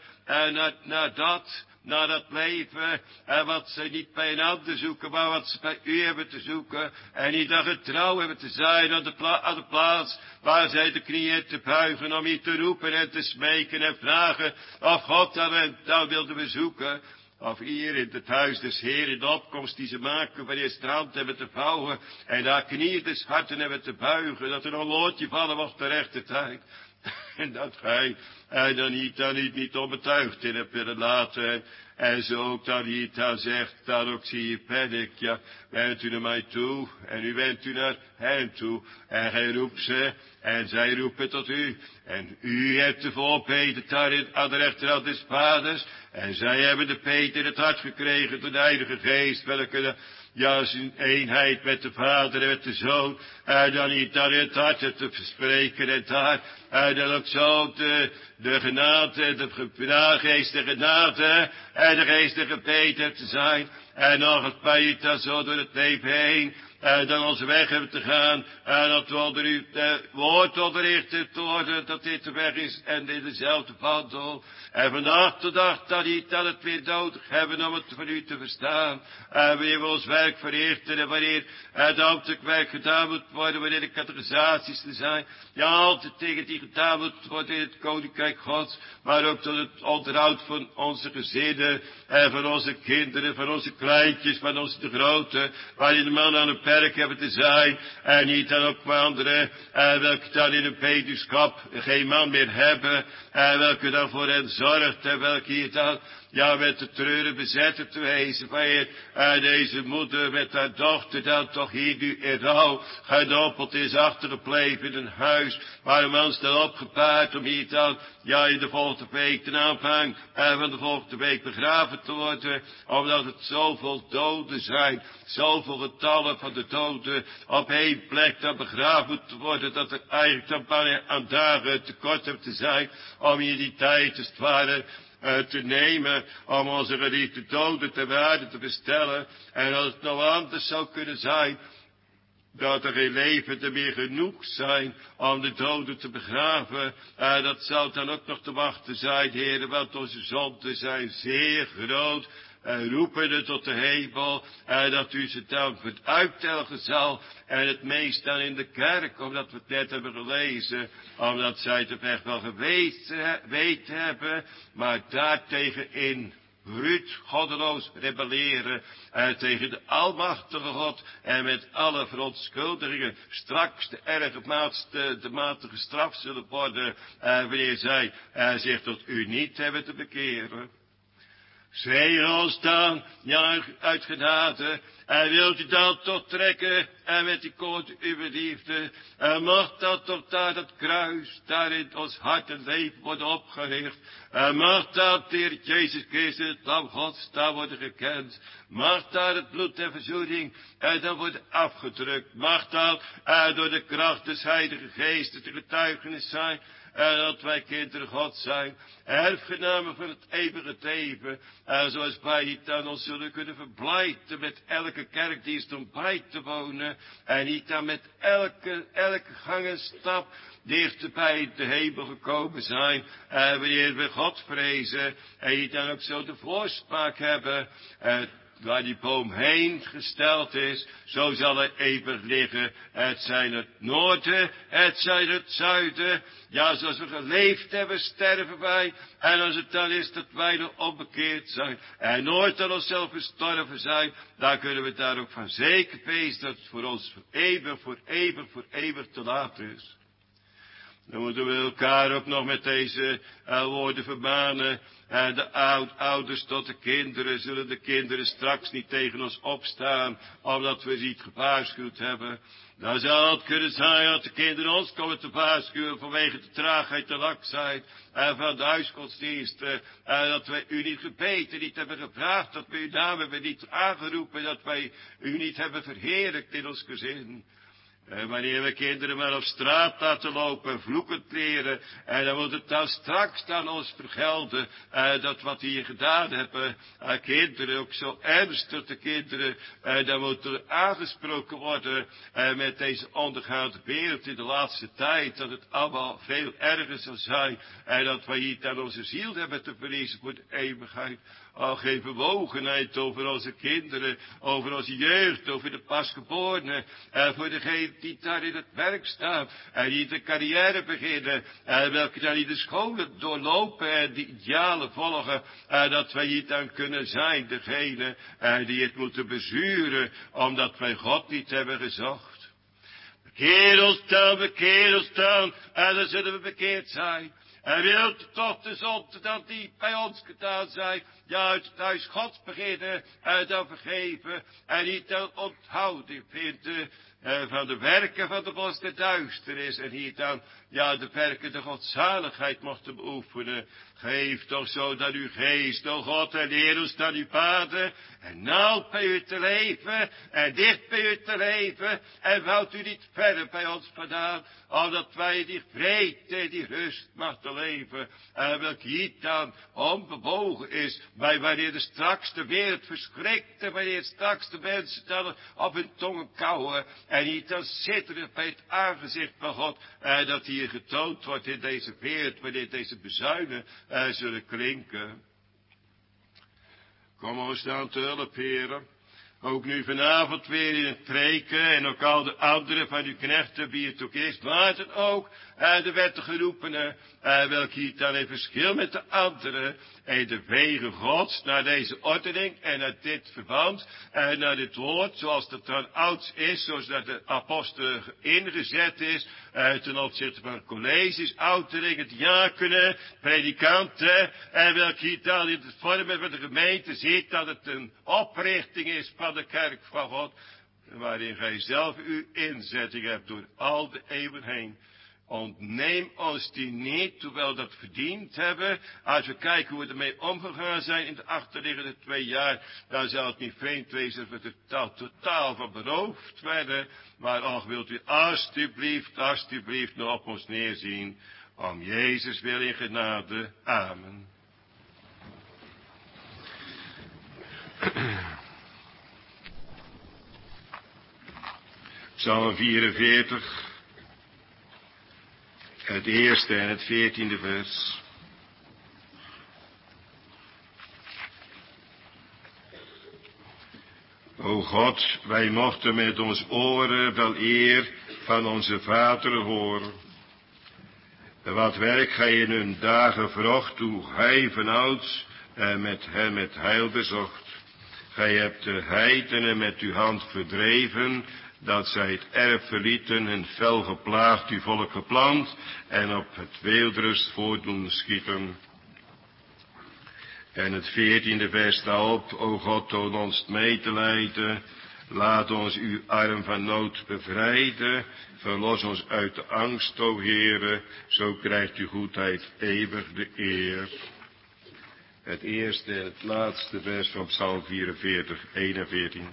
Naar dat leven, wat ze niet bij een ander zoeken, maar wat ze bij u hebben te zoeken. En niet dat getrouw hebben te zijn aan de plaats waar zij de knieën te buigen om u te roepen en te smeken en vragen of God dan wilde bezoeken. Of hier in het huis des Heer in de opkomst die ze maken, wanneer ze de hand hebben te vouwen en daar knieën des harten hebben te buigen, dat er een woordje vallen wordt de rechte tijd. En dat gij dan niet onbetuigd in hebt willen laten. En zo ook dan niet dan zegt, dan ook zie je ben ik, ja, wendt u naar mij toe. En u wendt u naar hen toe. En gij roept ze, en zij roepen tot u. En u hebt de volpeter daarin aan de rechterhand des vaders. En zij hebben de peter in het hart gekregen door de Heilige Geest, welke ja, zijn eenheid met de Vader en met de Zoon. Dan niet dan in het hart te verspreken en daar. Dan ook zo de genade, de geest de genade en de geest de gebeten te zijn. En nog het bij dan zo door het leven heen. Dan onze weg hebben te gaan. En dat we onder uw woord onderricht te worden. Dat dit de weg is en in dezelfde wandel. En van dag tot dag dat niet dat het weer nodig hebben om het van u te verstaan. Wanneer we ons werk verrichten en wanneer het ambtelijk werk gedaan moet worden. Wanneer de categorisaties te zijn. Ja, altijd tegen die gedaan moet worden in het koninkrijk Gods. Maar ook tot het onderhoud van onze gezinnen. En van onze kinderen, van onze kleintjes, van onze de grote. Waarin de man aan het werk hebben te zijn. En niet dan ook maar anderen. Welke dan in een peduskap geen man meer hebben. Welke dan voor hen zorgt. En welke hier dan ja met de treuren bezetten te wezen. Wanneer deze moeder met haar dochter dan toch hier nu in rouw gedompeld is achtergebleven in een huis. Waar een man staat opgepaard om hier dan ja in de volgende week ten aanvang van de volgende week begraven te worden. Omdat het zoveel doden zijn. Zoveel getallen van de doden op één plek dan begraven moeten worden. Dat er eigenlijk dan bijna aan dagen tekort heeft te zijn. Om hier die tijd als het ware te nemen om onze geliefde doden te waarde te bestellen. En als het nou anders zou kunnen zijn, dat er geen levenden meer genoeg zijn om de doden te begraven. Dat zou dan ook nog te wachten zijn, heren, want onze zonden zijn zeer groot. Roepen het tot de hemel, dat u ze dan uittelgen zal. En het meest dan in de kerk, omdat we het net hebben gelezen. Omdat zij het echt wel geweten hebben, maar daartegen in bruut goddeloos rebelleren tegen de almachtige God en met alle verontschuldigingen straks de matige straf zullen worden wanneer zij zich tot u niet hebben te bekeren. Zegen ons dan, ja, uit genade. En wilt u dan toch trekken en met die koord uw liefde. En mag dat toch daar dat kruis, daar in ons hart en leven worden opgericht. En mag dat, Heer Jezus Christus, het lam Gods, daar worden gekend. Mag daar het bloed der verzoening en dan wordt afgedrukt. Mag dat door de kracht des Heilige Geestes de getuigenis zijn. En dat wij kinderen God zijn, erfgenamen van het eeuwige leven. En zoals wij niet aan ons zullen kunnen verblijden met elke kerkdienst om bij te wonen. En niet aan met elke gang en stap dichter bij de hemel gekomen zijn. En wanneer we God vrezen en niet dan ook zo de voorspraak hebben. Waar die boom heen gesteld is, zo zal hij eeuwig liggen. Het zijn het noorden, het zijn het zuiden. Ja, zoals we geleefd hebben, sterven wij. En als het dan is dat wij nog onbekeerd zijn en nooit aan onszelf gestorven zijn, dan kunnen we daar ook van zeker wezen dat het voor ons voor eeuwig te laat is. Dan moeten we elkaar ook nog met deze woorden vermanen. De ouders tot de kinderen, zullen de kinderen straks niet tegen ons opstaan, omdat we ze niet gewaarschuwd hebben. Dan zou het kunnen zijn dat de kinderen ons komen te waarschuwen vanwege de traagheid, de laksheid van de huisgodsdiensten. Dat wij u niet gebeten, niet hebben gevraagd, dat we uw naam hebben niet aangeroepen, dat wij u niet hebben verheerlijkt in ons gezin. Wanneer we kinderen maar op straat laten lopen, vloekend leren, en dan moet het dan straks aan ons vergelden, dat wat we hier gedaan hebben, kinderen, ook zo ernstig de kinderen, dan moet er aangesproken worden, met deze ondergaande wereld in de laatste tijd, dat het allemaal veel erger zal zijn, en dat wij hier aan onze ziel hebben te verliezen voor de eeuwigheid. Oh, geen bewogenheid over onze kinderen, over onze jeugd, over de pasgeborenen, voor degenen die daar in het werk staan, en die de carrière beginnen, welke dan in de scholen doorlopen en die idealen volgen, dat wij hier dan kunnen zijn, degene die het moeten bezuren, omdat wij God niet hebben gezocht. Bekeer ons dan, en dan zullen we bekeerd zijn. En wilt toch de zonde dan die bij ons gedaan zijn, ja, uit het huis Gods beginnen, en dan vergeven, en niet dan onthouding vinden van de werken van de bos der duisternis, en hier dan, ja, de werken de godzaligheid mochten beoefenen. Geef toch zo dat uw geest, o God, en leer ons dan uw paden, en nauw bij u te leven, en dicht bij u te leven, en houd u niet verder bij ons vandaan, omdat wij die vrede, die rust mochten leven, en welke hier dan onbewogen is, bij wanneer de straks de wereld verschrikt, en wanneer straks de mensen dan op hun tongen kauwen, en niet dan zitteren bij het aangezicht van God, dat hier getoond wordt in deze wereld, wanneer deze bezuinen zullen klinken. Kom ons dan te hulp, heren. Ook nu vanavond weer in het preken en ook al de anderen van uw knechten, wie het ook is, waar het ook, de werd geroepenen, welke hier dan in verschil met de anderen, en de wegen Gods naar deze ordening en naar dit verband, en naar dit woord, zoals dat dan ouds is, zoals dat de apostelen ingezet is, ten opzichte van colleges, outeringen, diakenen, predikanten, en welke hier dan in het vormen van de gemeente ziet dat het een oprichting is van de kerk van God, waarin gij zelf uw inzetting hebt door al de eeuwen heen. Ontneem ons die niet, hoewel we dat verdiend hebben. Als we kijken hoe we ermee omgegaan zijn in de achterliggende 2 jaar, dan zou het niet vreemd wezen dat we er totaal van beroofd werden. Maar och, wilt u alstublieft nog op ons neerzien. Om Jezus wil in genade. Amen. Psalm 44. Het eerste en het 14e vers. O God, wij mochten met ons oren wel eer van onze vaderen horen. Wat werk gij in hun dagen vrocht, hoe hij vanouds met hem het heil bezocht. Gij hebt de heidenen met uw hand verdreven, dat zij het erf verlieten en fel geplaagd uw volk geplant en op het weeldrust voortdoen schieten. En het 14e vers daarop, o God, toon ons medelijden, laat ons uw arm van nood bevrijden, verlos ons uit de angst, o Heere, zo krijgt uw goedheid eeuwig de eer. Het eerste en het laatste vers van Psalm 44, 1 en 14.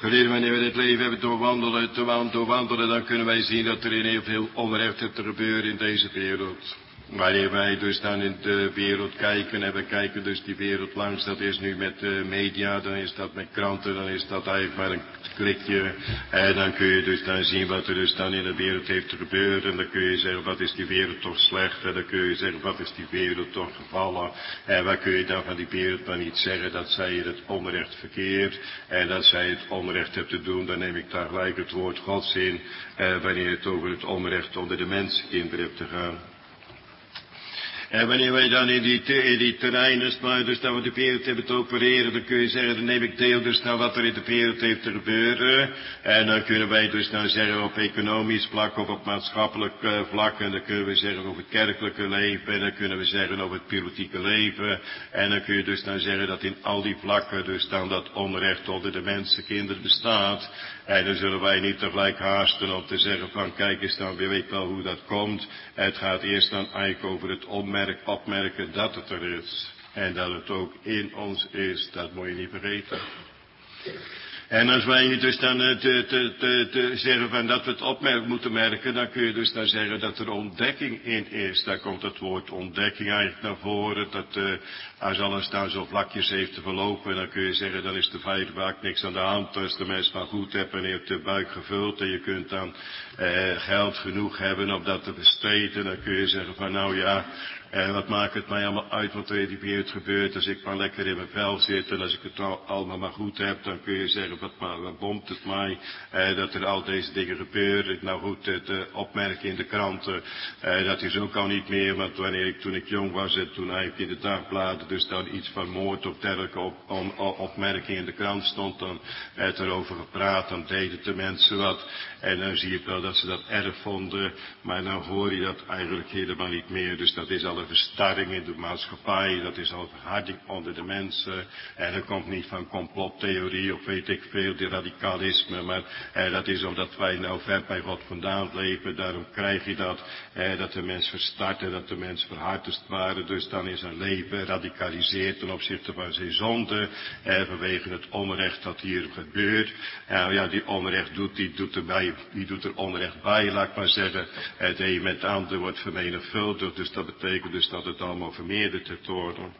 Geliefden, wanneer we dit leven hebben doorwandelen, dan kunnen wij zien dat er heel veel onrecht heeft te gebeuren in deze wereld. Wanneer wij dus dan in de wereld kijken, en we kijken dus die wereld langs, dat is nu met media, dan is dat met kranten, dan is dat eigenlijk maar een klikje. En dan kun je dus dan zien wat er dus dan in de wereld heeft te gebeuren. En dan kun je zeggen, wat is die wereld toch slecht. En dan kun je zeggen, wat is die wereld toch gevallen. En wat kun je dan van die wereld maar niet zeggen, dat zij het onrecht verkeerd. En dat zij het onrecht hebt te doen, dan neem ik daar gelijk het woord Gods in. Wanneer het over het onrecht onder de mens in hebt te gaan. En wanneer wij dan in die terreinen staan, dus dat we de wereld hebben te opereren, dan kun je zeggen, dan neem ik deel dus naar wat er in de wereld heeft te gebeuren. En dan kunnen wij dus dan zeggen op economisch vlak of op maatschappelijk vlak. En dan kunnen we zeggen over het kerkelijke leven. En dan kunnen we zeggen over het politieke leven. En dan kun je dus dan zeggen dat in al die vlakken dus dan dat onrecht onder de mensen, kinderen bestaat. En dan zullen wij niet tegelijk haasten om te zeggen van kijk eens dan, we weten wel hoe dat komt. Het gaat eerst dan eigenlijk over het opmerken dat het er is. En dat het ook in ons is, dat moet je niet vergeten. En als wij niet dus dan te zeggen van dat we het moeten merken, dan kun je dus dan zeggen dat er ontdekking in is. Daar komt het woord ontdekking eigenlijk naar voren. Dat als alles dan zo vlakjes heeft te verlopen, dan kun je zeggen, dan is er feitelijk niks aan de hand. Als de mens maar goed hebt en heeft de buik gevuld en je kunt dan geld genoeg hebben om dat te besteden, dan kun je zeggen van nou ja, wat maakt het mij allemaal uit wat er in die wereld gebeurt, als ik maar lekker in mijn vel zit en als ik het allemaal maar goed heb, dan kun je zeggen, wat bomt het mij, dat er al deze dingen gebeuren. Nou goed, het opmerken in de kranten, dat is ook al niet meer, want toen ik jong was en toen eigenlijk in de dagbladen dus dan iets van moord of dergelijke opmerking in de krant stond, dan werd erover gepraat, dan deden de mensen wat. En dan zie je wel dat ze dat erg vonden, maar dan hoor je dat eigenlijk helemaal niet meer. Dus dat is al een verstarring in de maatschappij, dat is al verharding onder de mensen. En dat komt niet van complottheorie of weet ik veel, die radicalisme, maar dat is omdat wij nou ver bij God vandaan leven. Daarom krijg je dat de mens verstart en dat de mens verhardt als het ware. Dus dan is zijn leven radicaliseerd ten opzichte van zijn zonde, vanwege het onrecht dat hier gebeurt. Ja, die onrecht die doet er onrecht bij, laat ik maar zeggen. Het een met het ander wordt vermenigvuldigd, dus dat betekent dus dat het allemaal vermeerderd heeft worden.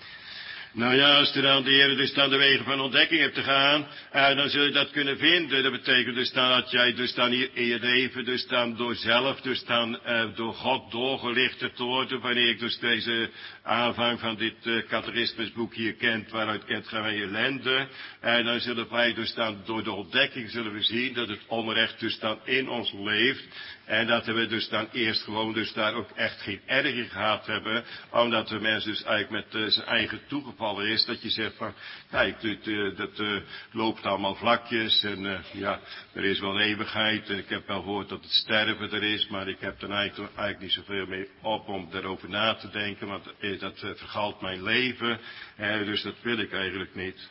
Nou ja, als er dan de Heer dus dan de wegen van ontdekking hebt te gaan, dan zul je dat kunnen vinden. Dat betekent dus dan dat jij dus dan hier in je leven dus dan door zelf, dus dan door God doorgelicht hebt te worden. Wanneer ik dus deze aanvang van dit catechismusboek hier kent, waaruit kent gaan wij ellende. Dan zullen wij dus dan door de ontdekking zullen we zien dat het onrecht dus dan in ons leeft. En dat we dus dan eerst gewoon dus daar ook echt geen erg in gehad hebben. Omdat de mens dus eigenlijk met zijn eigen toegevallen is. Dat je zegt van, kijk, dat loopt allemaal vlakjes. En ja, er is wel een eeuwigheid. En ik heb wel gehoord dat het sterven er is. Maar ik heb er eigenlijk niet zoveel mee op om daarover na te denken. Want dat vergalt mijn leven. Dus dat wil ik eigenlijk niet.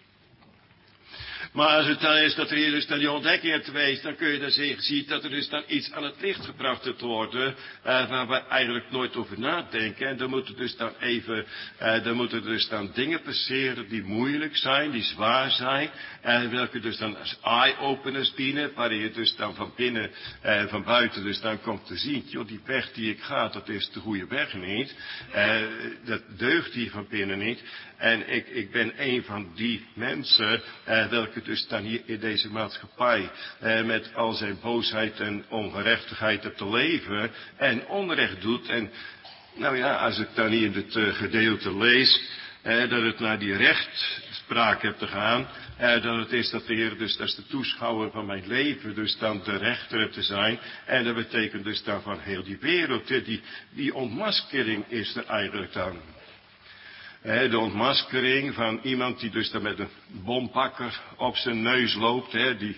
Maar als het dan is dat er hier dus dan die ontdekking hebt geweest, dan kun je dan zien dat er dus dan iets aan het licht gebracht moet worden, waar we eigenlijk nooit over nadenken. En dan moeten dus dan dan moeten dus dan dingen passeren die moeilijk zijn, die zwaar zijn, welke dus dan als eye-openers dienen, waarin je dus dan van binnen, van buiten dus dan komt te zien, joh, die weg die ik ga, dat is de goede weg niet. Dat deugt hier van binnen niet. En ik ben een van die mensen, welke dus dan hier in deze maatschappij met al zijn boosheid en ongerechtigheid hebt te leven en onrecht doet. En nou ja, als ik dan hier dit gedeelte lees, dat het naar die rechtspraak hebt te gaan, dat het is dat de Heer dus als de toeschouwer van mijn leven dus dan de rechter hebt te zijn. En dat betekent dus dan van heel die wereld, die ontmaskering is er eigenlijk dan. De ontmaskering van iemand die dus dan met een bompakker op zijn neus loopt,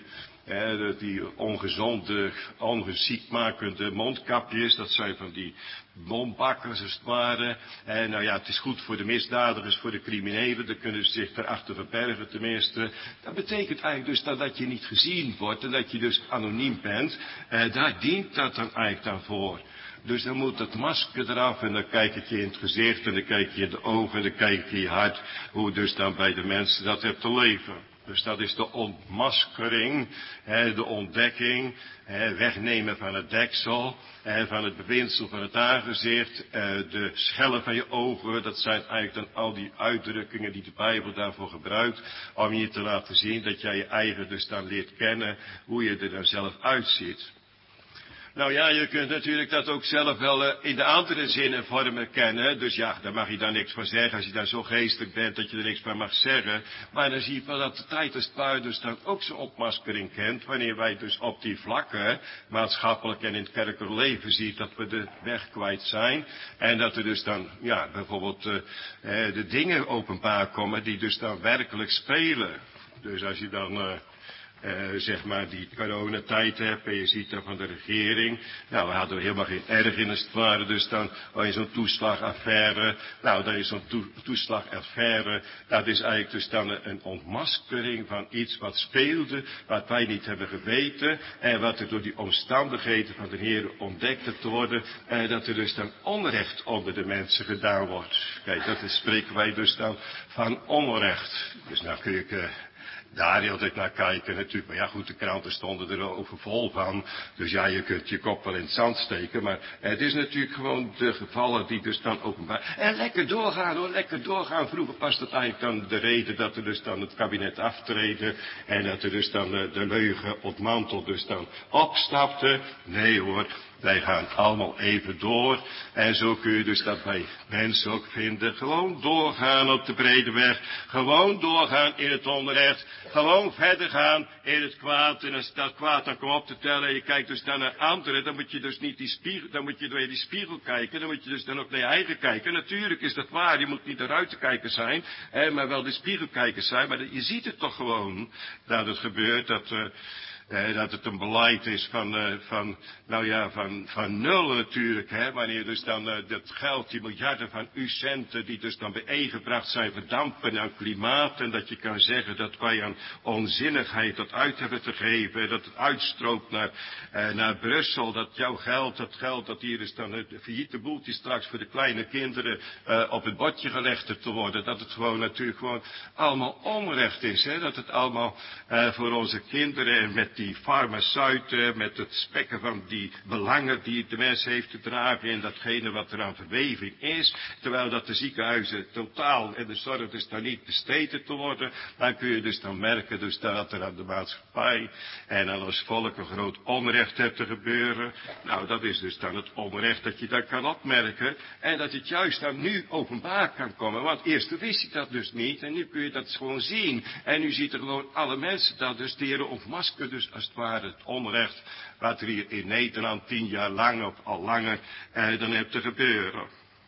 die ongezonde, ongeziekmakende mondkapjes, dat zijn van die bompakkers als het ware. Nou ja, het is goed voor de misdadigers, voor de criminelen, dan kunnen ze zich daarachter verbergen tenminste. Dat betekent eigenlijk dus dat je niet gezien wordt en dat je dus anoniem bent. Daar dient dat dan eigenlijk dan voor. Dus dan moet het masker eraf en dan kijk ik je in het gezicht en dan kijk je in de ogen en dan kijk je in je hart hoe dus dan bij de mensen dat hebt te leven. Dus dat is de ontmaskering, de ontdekking, wegnemen van het deksel, van het bevindsel van het aangezicht, de schellen van je ogen. Dat zijn eigenlijk dan al die uitdrukkingen die de Bijbel daarvoor gebruikt, om je te laten zien dat jij je eigen dus dan leert kennen, hoe je er dan zelf uitziet. Nou ja, je kunt natuurlijk dat ook zelf wel in de andere zin en vormen kennen. Dus ja, daar mag je dan niks van zeggen. Als je daar zo geestelijk bent dat je er niks van mag zeggen. Maar dan zie je wel dat de tijd als het puin dus dan ook zo'n ontmaskering kent. Wanneer wij dus op die vlakken, maatschappelijk en in het kerkelijk leven, ziet dat we de weg kwijt zijn. En dat er dus dan, ja, bijvoorbeeld de dingen openbaar komen die dus dan werkelijk spelen. Dus als je dan zeg maar die coronatijd hebt en je ziet dan van de regering. Nou, we hadden helemaal geen ergernis als het ware. Dus dan in zo'n toeslagaffaire. Nou, dan is zo'n toeslagaffaire. Dat is eigenlijk dus dan een ontmaskering van iets wat speelde. Wat wij niet hebben geweten. En wat er door die omstandigheden van de Heer ontdekt te worden. Dat er dus dan onrecht onder de mensen gedaan wordt. Kijk, dat spreken wij dus dan van onrecht. Dus nou kun je daar heel tijd naar kijken natuurlijk. Maar ja goed, de kranten stonden er over vol van. Dus ja, je kunt je kop wel in het zand steken. Maar het is natuurlijk gewoon de gevallen die dus dan openbaar. En lekker doorgaan hoor, lekker doorgaan. Vroeger was dat eigenlijk dan de reden dat er dus dan het kabinet aftreden. En dat er dus dan de leugen ontmanteld dus dan opstapte. Nee hoor. Wij gaan allemaal even door. En zo kun je dus dat bij mensen ook vinden. Gewoon doorgaan op de brede weg. Gewoon doorgaan in het onrecht. Gewoon verder gaan in het kwaad. En als dat kwaad dan komt op te tellen en je kijkt dus dan naar anderen, dan moet je dus niet die spiegel, dan moet je door die spiegel kijken. Dan moet je dus dan ook naar je eigen kijken. Natuurlijk is dat waar. Je moet niet naar buitenkijker zijn. Maar wel de spiegelkijkers zijn. Maar je ziet het toch gewoon dat het gebeurt. Dat het een beleid is van nul natuurlijk, wanneer dus dan dat geld, die miljarden van centen die dus dan bijeengebracht zijn, verdampen aan klimaat, en dat je kan zeggen dat wij aan onzinnigheid dat uit hebben te geven, dat het uitstroomt naar Brussel, dat jouw geld, dat hier is dan het failliete boeltje straks voor de kleine kinderen op het bordje gelegd te worden, dat het gewoon natuurlijk gewoon allemaal onrecht is, dat het allemaal voor onze kinderen en met die farmaceuten, met het spekken van die belangen die de mens heeft te dragen in datgene wat er aan verweving is, terwijl dat de ziekenhuizen totaal en de zorg dus daar niet besteed te worden, dan kun je dus dan merken dus dat er aan de maatschappij en aan ons volk een groot onrecht hebt te gebeuren. Nou, dat is dus dan het onrecht dat je dan kan opmerken en dat het juist dan nu openbaar kan komen, want eerst wist je dat dus niet en nu kun je dat gewoon zien en nu ziet er gewoon alle mensen dat dus de Heer ontmaskeren dus als het ware het onrecht wat er hier in Nederland 10 jaar lang of al langer dan hebt te gebeuren.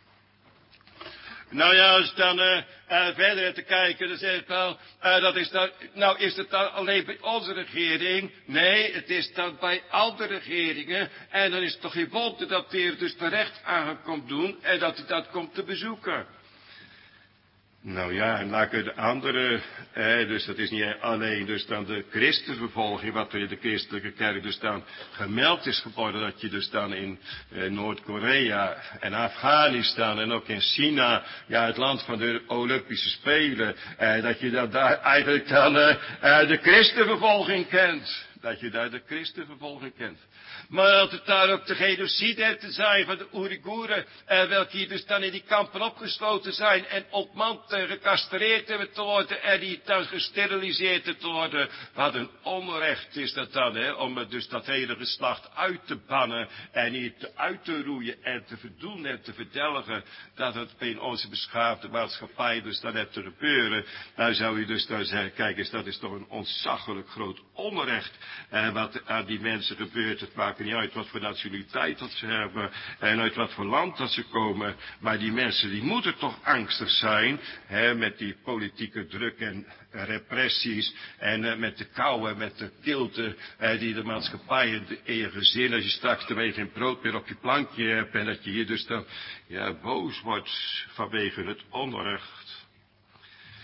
Nou ja, als dan verder te kijken, dan zeg ik wel, is het dan alleen bij onze regering? Nee, het is dan bij andere regeringen. En dan is het toch geen wonder dat de Heer dus terecht aan komt doen en dat hij dat komt te bezoeken. Nou ja, en laat ik de andere, dus dat is niet alleen dus dan de christenvervolging, wat er in de christelijke kerk dus dan gemeld is geworden, dat je dus dan in Noord-Korea en Afghanistan en ook in China, ja het land van de Olympische Spelen, dat je dan daar eigenlijk dan de christenvervolging kent. Dat je daar de christenvervolging kent. Maar dat het daar ook de genocide te zijn van de Oeigoeren, welke hier dus dan in die kampen opgesloten zijn en ontmand en gecastreerd hebben te worden en die dan gesteriliseerd te worden. Wat een onrecht is dat dan, om dus dat hele geslacht uit te bannen en niet uit te roeien en te verdoen en te verdelgen, dat het in onze beschaafde maatschappij dus dan heeft te gebeuren. Nou zou je dus dan zeggen, kijk eens, dat is toch een ontzaglijk groot onrecht wat aan die mensen gebeurt. Het maakt niet uit wat voor nationaliteit dat ze hebben en uit wat voor land dat ze komen. Maar die mensen die moeten toch angstig zijn met die politieke druk en repressies en met de kou en met de kilte die de maatschappij in je gezin, als je straks de week geen brood meer op je plankje hebt en dat je hier dus dan boos wordt vanwege het onrecht.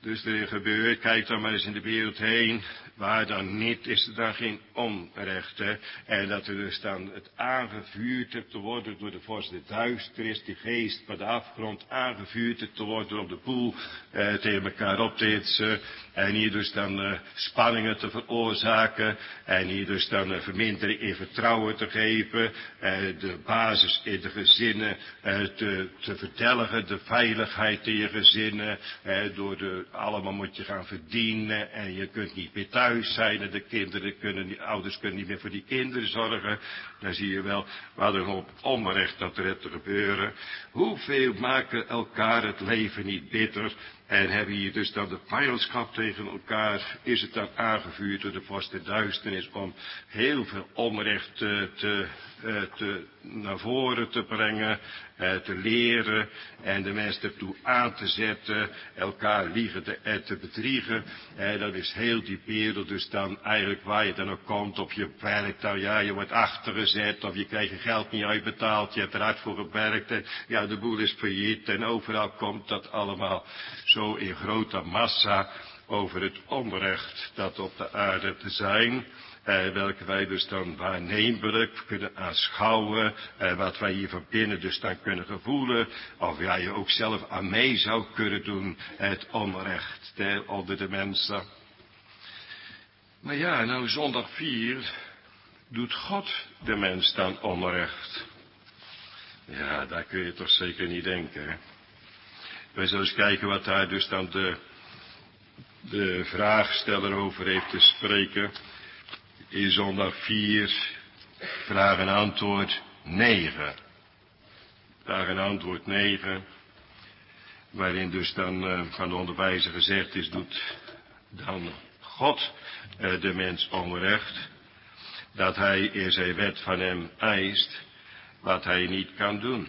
Dus er gebeurt, kijk dan maar eens in de wereld heen, waar dan niet, is er dan geen onrecht, hè? En dat er dus dan het aangevuurd hebt te worden door de vorst der duisternis, die geest van de afgrond aangevuurd hebt te worden om de boel tegen elkaar op te hitsen. En hier dus dan spanningen te veroorzaken. En hier dus dan vermindering in vertrouwen te geven. De basis in de gezinnen te verdelgen. De veiligheid in je gezinnen. Allemaal moet je gaan verdienen. En je kunt niet meer thuis zijn. En de ouders kunnen niet meer voor die kinderen zorgen. Dan zie je wel wat een hoop onrecht dat er te gebeuren. Hoeveel maken elkaar het leven niet bitter. En hebben hier dus dan de vijandschap tegen elkaar, is het dan aangevuurd door de vorst der duisternis om heel veel onrecht naar voren te brengen, te leren en de mensen ertoe aan te zetten, elkaar liegen en te bedriegen. Dat is heel die wereld dus dan eigenlijk waar je dan ook komt op je werk, dan ja, je wordt achtergezet of je krijgt je geld niet uitbetaald, je hebt er hard voor gewerkt en ja, de boel is failliet en overal komt dat allemaal zo in grote massa over het onrecht dat op de aarde te zijn, welke wij dus dan waarneemlijk kunnen aanschouwen, wat wij hier van binnen dus dan kunnen gevoelen, of ja, je ook zelf aan mee zou kunnen doen, het onrecht onder de mensen. Maar ja, nou zondag 4 doet God de mens dan onrecht. Ja, daar kun je toch zeker niet denken, hè? Wij zullen eens kijken wat daar dus dan de vraagsteller over heeft te spreken. In zondag 4, vraag en antwoord 9. Vraag en antwoord 9. Waarin dus dan van de onderwijzer gezegd is, doet dan God de mens onrecht. Dat hij in zijn wet van hem eist wat hij niet kan doen.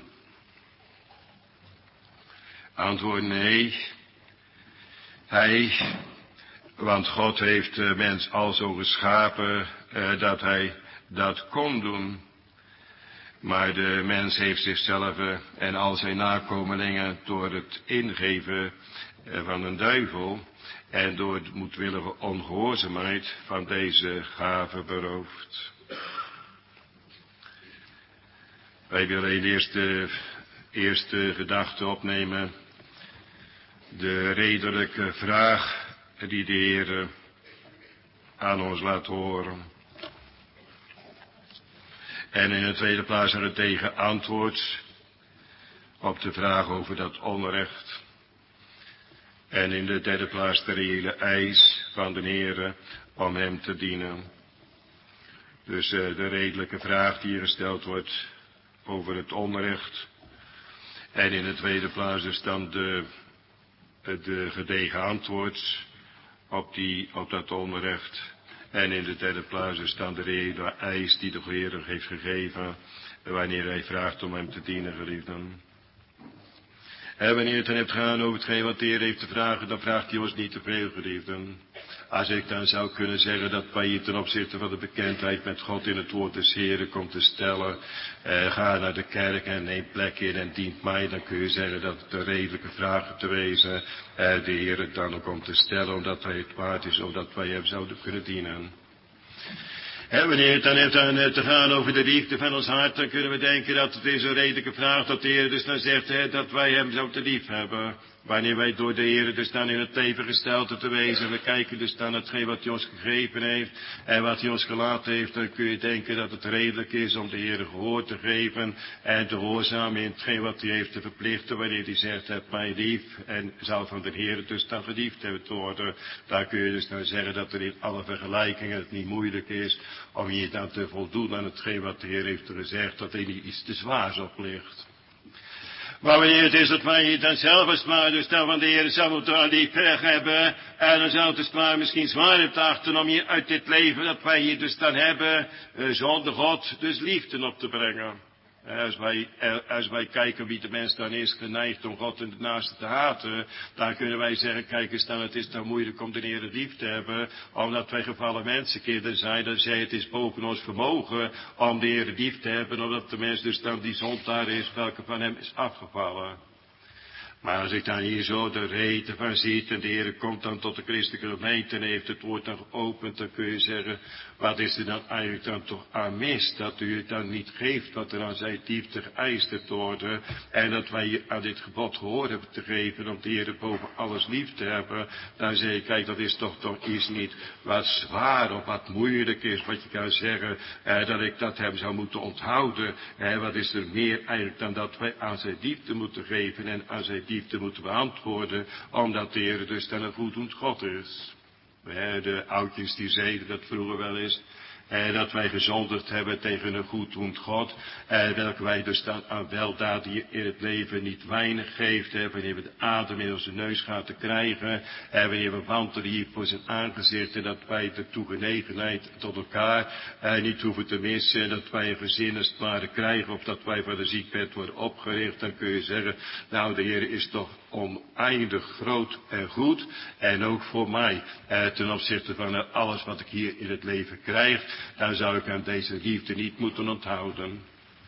Antwoord nee. Want God heeft de mens al zo geschapen dat hij dat kon doen. Maar de mens heeft zichzelf en al zijn nakomelingen door het ingeven van een duivel en door de moedwillige ongehoorzaamheid van deze gave beroofd. Wij willen de eerste gedachte opnemen. De redelijke vraag die de Heer aan ons laat horen. En in de tweede plaats een tegenantwoord op de vraag over dat onrecht. En in de derde plaats de reële eis van de Heer om hem te dienen. Dus de redelijke vraag die hier gesteld wordt over het onrecht. En in de tweede plaats dus dan de gedegen antwoord op dat onrecht. En in de derde plaats is dan de reële eis die de Heer heeft gegeven, wanneer hij vraagt om hem te dienen, geliefden. En wanneer het dan hebt gaan over hetgeen wat de Heer heeft te vragen, dan vraagt hij ons niet te veel, geliefden. Als ik dan zou kunnen zeggen dat wij hier ten opzichte van de bekendheid met God in het woord des Heeren komt te stellen, ga naar de kerk en neem plek in en dient mij, dan kun je zeggen dat het een redelijke vraag te wezen, de Heer het dan ook komt te stellen, omdat hij het waard is, omdat wij hem zouden kunnen dienen. En wanneer het dan heeft te gaan over de liefde van ons hart, dan kunnen we denken dat het is een redelijke vraag dat de Heer dus dan zegt dat wij hem zouden lief hebben. Wanneer wij door de Heer dus dan in het leven gesteld te wezen, we kijken dus dan hetgeen wat hij ons gegrepen heeft en wat hij ons gelaten heeft, dan kun je denken dat het redelijk is om de Heer gehoor te geven en te gehoorzamen in hetgeen wat hij heeft te verplichten, wanneer hij zegt, heb mij lief en zal van de Heer dus dan geliefd hebben te worden. Daar kun je dus dan zeggen dat er in alle vergelijkingen het niet moeilijk is om hier dan te voldoen aan hetgeen wat de Heer heeft gezegd, dat er niet iets te zwaars op ligt. Maar wanneer het is dat wij hier dan zelf als maar dus dan van de Heer zou moeten lief hebben, en dan zou het dus maar misschien zwaar op te achten om hier uit dit leven dat wij hier dus dan hebben, zonder God dus liefde op te brengen. Als wij kijken wie de mens dan is geneigd om God en de naaste te haten, dan kunnen wij zeggen, kijk eens dan, het is dan moeilijk om de Heer lief te hebben, omdat wij gevallen mensenkinderen zijn, dan zei het is boven ons vermogen om de Heer lief te hebben, omdat de mens dus dan die zondaar is, welke van hem is afgevallen. Maar als ik dan hier zo de reden van ziet en de Heer komt dan tot de christelijke gemeente en heeft het woord dan geopend, dan kun je zeggen, wat is er dan eigenlijk dan toch aan mis? Dat u het dan niet geeft wat er aan zijn diepte geëist hebt worden en dat wij aan dit gebod gehoor hebben te geven om de Heer boven alles lief te hebben. Dan zeg je, kijk, dat is toch iets niet wat zwaar of wat moeilijk is, wat je kan zeggen, dat ik dat hem zou moeten onthouden. Wat is er meer eigenlijk dan dat wij aan zijn diepte moeten geven en aan zijn diepte moeten beantwoorden, omdat de Heer dus dan een goeddoend God is. De oudjes die zeiden dat vroeger wel eens, dat wij gezondigd hebben tegen een goeddoend God, welke wij dus dan aan weldaad die in het leven niet weinig geeft, wanneer we de adem in onze neus gaan te krijgen, wanneer we wandelen hier voor zijn aangezicht en dat wij de toegenegenheid tot elkaar niet hoeven te missen en dat wij een gezin als het ware krijgen of dat wij van de ziekbed worden opgericht, dan kun je zeggen, nou de Heer is toch oneindig groot en goed en ook voor mij ten opzichte van alles wat ik hier in het leven krijg, dan zou ik aan deze liefde niet moeten onthouden.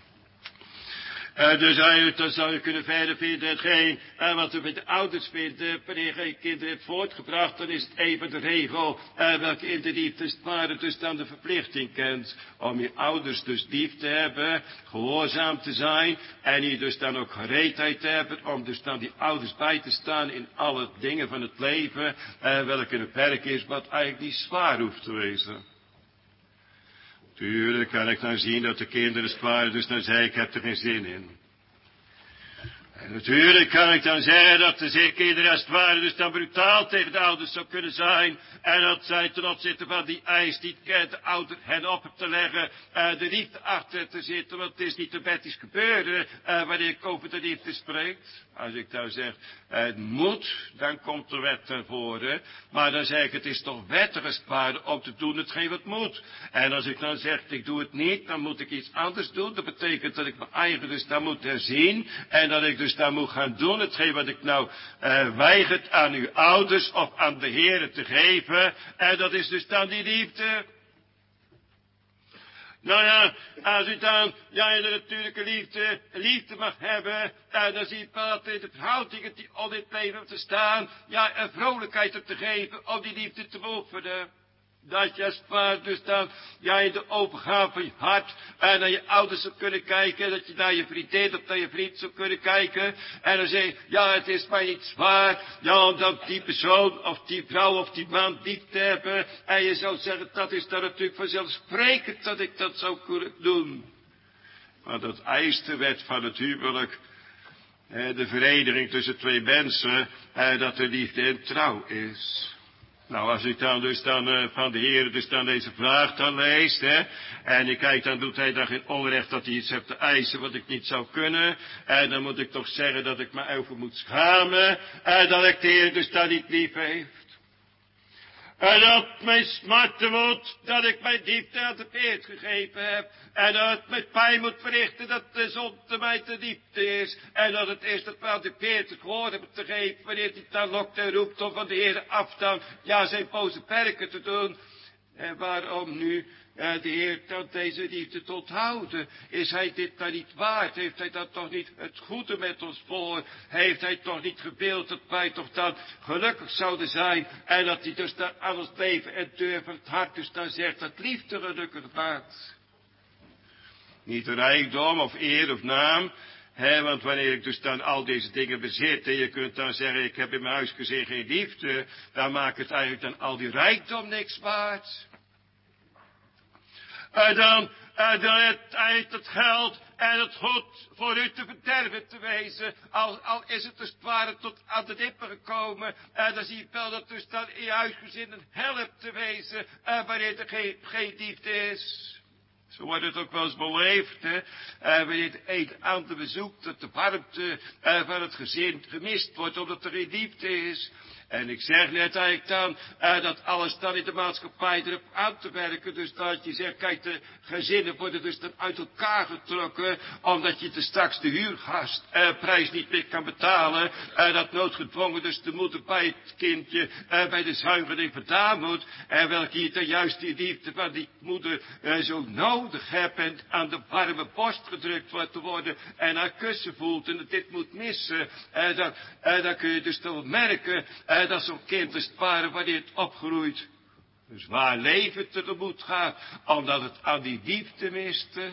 Dan zou je kunnen verder vinden hetgeen wat we met de ouders vinden. Wanneer je kinderen hebt voortgebracht, dan is het even de regel welke in de liefde dus dan de verplichting kent. Om je ouders dus lief te hebben, gehoorzaam te zijn en je dus dan ook gereedheid te hebben om dus dan die ouders bij te staan in alle dingen van het leven. Welke een werk is wat eigenlijk niet zwaar hoeft te wezen. Tuurlijk kan ik dan zien dat de kinderen het waren, dus dan zei ik heb er geen zin in. En natuurlijk kan ik dan zeggen dat de kinderen als het ware dus dan brutaal tegen de ouders zou kunnen zijn. En dat zij ten opzichte van die eis die de ouder hen op hebt te leggen, de liefde achter te zitten. Want het is niet een wettisch gebeuren wanneer ik over de liefde spreek. Als ik dan zeg, het moet, dan komt de wet ten voren. Maar dan zeg ik, het is toch wettig als het ware om te doen hetgeen wat moet. En als ik dan zeg, ik doe het niet, dan moet ik iets anders doen. Dat betekent dat ik mijn eigen dus dan moet herzien. En dat ik dus dan moet gaan doen hetgeen wat ik nou weigert aan uw ouders of aan de Heere te geven. En dat is dus dan die liefde. Nou ja, als u dan in de natuurlijke liefde mag hebben, dan zie je wat in de verhoudingen die om dit leven te staan, een vrolijkheid op te geven om die liefde te beoefenen. Dat je als het ware dus dan, in de overgave van je hart, naar je ouders zou kunnen kijken, dat je naar je vriendin of naar je vriend zou kunnen kijken, en dan zeg je, het is mij niet zwaar, om dan die persoon, of die vrouw, of die man lief te hebben, en je zou zeggen, dat is dan natuurlijk vanzelfsprekend dat ik dat zou kunnen doen. Maar dat eist de wet van het huwelijk, de vereniging tussen twee mensen, dat de liefde en trouw is. Nou, als ik dan dus dan van de Heer dus dan deze vraag dan leest, en je kijkt, dan doet hij dan geen onrecht dat hij iets heeft te eisen wat ik niet zou kunnen, en dan moet ik toch zeggen dat ik me over moet schamen, dat ik de Heer dus dan niet lief heeft. En dat mij smarten moet, dat ik mijn diepte aan de peert gegeven heb. En dat het met pijn moet verrichten, dat de zonde mij te diepte is. En dat het is dat we aan de peert het gehoor hebben te geven, wanneer hij dan lokt en roept om van de Heer af dan, zijn boze werken te doen. En waarom nu de Heer dan deze liefde te onthouden? Is hij dit dan niet waard? Heeft hij dan toch niet het goede met ons voor? Heeft hij toch niet gewild dat wij toch dan gelukkig zouden zijn? En dat hij dus dan aan ons leven en deur van het hart dus dan zegt dat liefde gelukkig maakt. Niet rijkdom of eer of naam. Want wanneer ik dus dan al deze dingen bezit, en je kunt dan zeggen, ik heb in mijn huisgezin geen liefde, dan maakt het eigenlijk dan al die rijkdom niks waard. En dan het geld en het goed voor u te verderven te wezen, al is het dus het ware tot aan de lippen gekomen, dan zie je wel dat dus dan in je huisgezin een hel hebt te wezen, wanneer er geen liefde is. Zo wordt het ook wel eens beleefd, wanneer de een de ander bezoekt, dat de warmte van het gezin gemist wordt, omdat er geen liefde is. En ik zeg net eigenlijk dan, dat alles dan in de maatschappij erop aan te werken. Dus dat je zegt, kijk, de gezinnen worden dus dan uit elkaar getrokken, omdat je straks de huurgasprijs niet meer kan betalen. Dat noodgedwongen dus de moeder bij het kindje, bij de zuigeling vandaan moet. En welke hier dan juist die liefde van die moeder zo nodig hebt en aan de warme borst gedrukt wordt te worden en haar kussen voelt en dat dit moet missen. Dan kun je dus toch merken dat zo'n kind als het ware wanneer het opgroeit een zwaar leven tegemoet gaat, omdat het aan die liefde miste.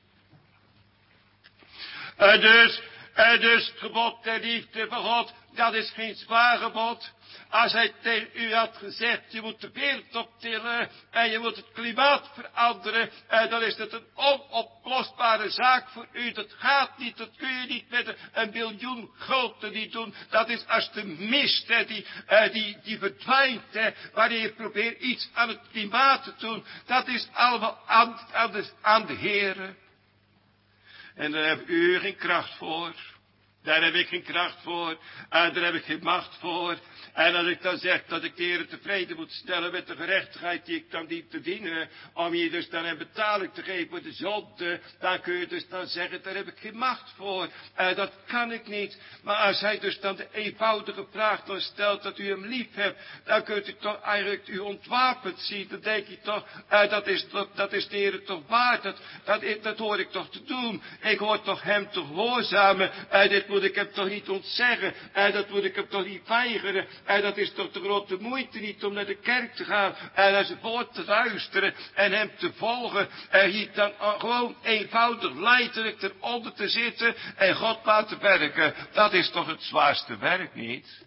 Dus het gebod der liefde van God, dat is geen zwaar gebod. Als hij tegen u had gezegd, je moet de wereld optillen en je moet het klimaat veranderen, dan is dat een onoplosbare zaak voor u. Dat gaat niet, dat kun je niet met een biljoen gulden niet doen. Dat is als de mist, die verdwijnt, wanneer je probeert iets aan het klimaat te doen. Dat is allemaal aan de Heere. En daar heb u geen kracht voor. Daar heb ik geen kracht voor. En daar heb ik geen macht voor. En als ik dan zeg dat ik de Heer tevreden moet stellen met de gerechtigheid die ik dan dien te dienen, om je dus dan een betaling te geven voor de zonde, dan kun je dus dan zeggen, daar heb ik geen macht voor. Dat kan ik niet. Maar als hij dus dan de eenvoudige vraag dan stelt dat u hem lief hebt, dan kunt u toch eigenlijk u ontwapend zien. Dan denk je toch, dat is de Heer toch waard. Dat hoor ik toch te doen. Ik hoor toch hem te gehoorzamen. Dit moet ik hem toch niet ontzeggen. Dat moet ik hem toch niet weigeren. Dat is toch de grote moeite niet om naar de kerk te gaan. Naar zijn woord te luisteren. En hem te volgen. Hier dan gewoon eenvoudig leidelijk eronder te zitten. En God laten werken. Dat is toch het zwaarste werk niet?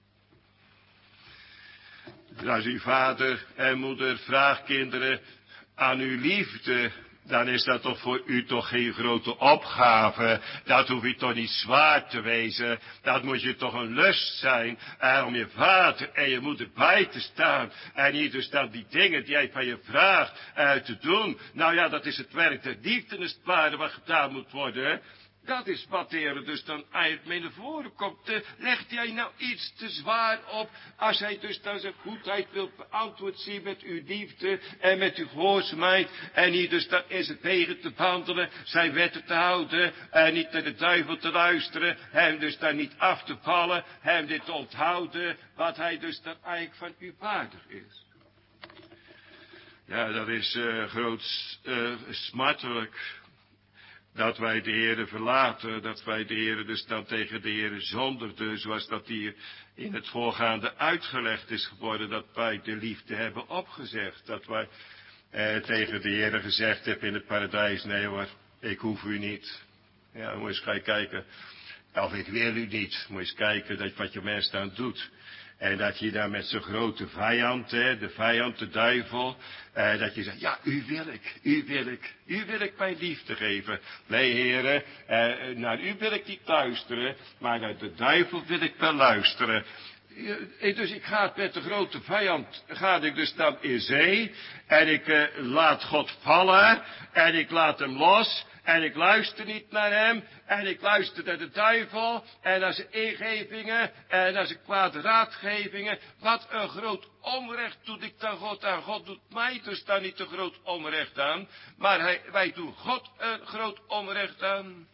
Als uw vader en moeder vraagt, kinderen, aan uw liefde, dan is dat toch voor u toch geen grote opgave. Dat hoeft u toch niet zwaar te wezen. Dat moet je toch een lust zijn om je vader en je moeder bij te staan. En niet dus dan die dingen die hij van je vraagt te doen. Nou ja, dat is het werk der liefde, is het ware wat gedaan moet worden. Dat is wat de Heer dus dan eigenlijk mee naar voren komt. Legt hij nou iets te zwaar op, als hij dus dan zijn goedheid wil beantwoord zien met uw liefde en met uw gehoorzaamheid, en niet dus dan in zijn wegen te wandelen, zijn wetten te houden, en niet naar de duivel te luisteren, hem dus dan niet af te vallen, hem dit te onthouden, wat hij dus dan eigenlijk van u waardig is. Ja, dat is groot smartelijk. Dat wij de Heere verlaten, dat wij de Heere dus dan tegen de Heere zondigden, zoals dat hier in het voorgaande uitgelegd is geworden, dat wij de liefde hebben opgezegd. Dat wij tegen de Heere gezegd hebben in het paradijs, nee hoor, ik hoef u niet. Ja, moet eens kijken, of ik wil u niet. Moet eens kijken dat wat je mens dan doet. En dat je daar met zo'n grote vijand, de vijand, de duivel, dat je zegt, ja, u wil ik mijn liefde geven. Nee, heren, naar u wil ik niet luisteren, maar naar de duivel wil ik wel luisteren. Dus ik ga het met de grote vijand, ga ik dus dan in zee, en ik laat God vallen, en ik laat hem los, en ik luister niet naar hem, en ik luister naar de duivel, en naar zijn ingevingen, en naar zijn kwade raadgevingen. Wat een groot onrecht doet ik dan God aan. God doet mij dus daar niet een groot onrecht aan, maar wij doen God een groot onrecht aan.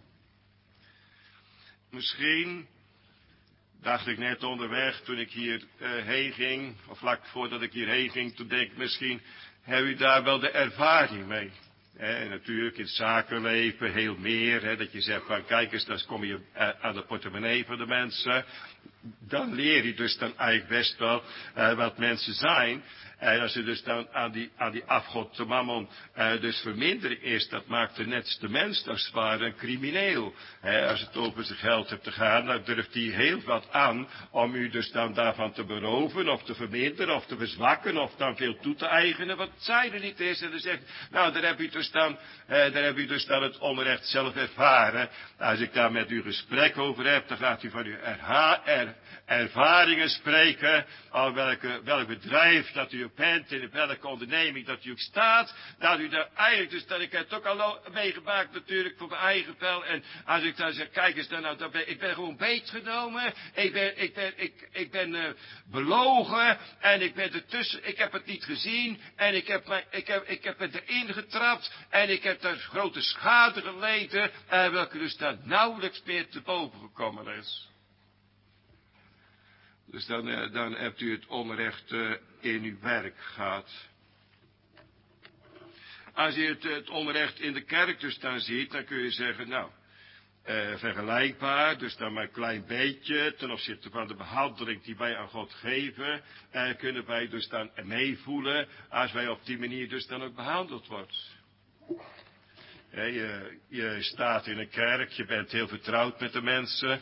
Misschien dacht ik net onderweg, toen ik hier heen ging, of vlak voordat ik hierheen ging, toen denk ik misschien, heb u daar wel de ervaring mee? En natuurlijk in het zakenleven heel meer, dat je zegt van kijk eens, dan kom je aan de portemonnee van de mensen. Dan leer je dus dan eigenlijk best wel wat mensen zijn. En als je dus dan aan die afgod de mammon dus vermindering is, dat maakt de netste mens als het ware een crimineel. Als het over zijn geld hebt te gaan, dan durft hij heel wat aan om u dus dan daarvan te beroven, of te verminderen, of te verzwakken, of dan veel toe te eigenen, wat het zijde niet is. En dan zegt, nou, daar heb u dus dan het onrecht zelf ervaren. Als ik daar met u gesprek over heb, dan gaat u van u ervaringen spreken, al welk bedrijf dat u ook bent, in welke onderneming dat u ook staat, dat u daar eigenlijk, dus dat ik het ook al meegemaakt natuurlijk voor mijn eigen vel, en als ik dan zeg, kijk eens dan ik ben gewoon beetgenomen, ik ben belogen, en ik ben ertussen, ik heb het niet gezien, en ik heb het erin getrapt, en ik heb daar grote schade geleden, welke dus daar nauwelijks meer te boven gekomen is. Dus dan hebt u het onrecht in uw werk gehad. Als je het onrecht in de kerk dus dan ziet, dan kun je zeggen, nou, vergelijkbaar, dus dan maar een klein beetje, ten opzichte van de behandeling die wij aan God geven, kunnen wij dus dan meevoelen, als wij op die manier dus dan ook behandeld wordt. Je staat in een kerk, je bent heel vertrouwd met de mensen,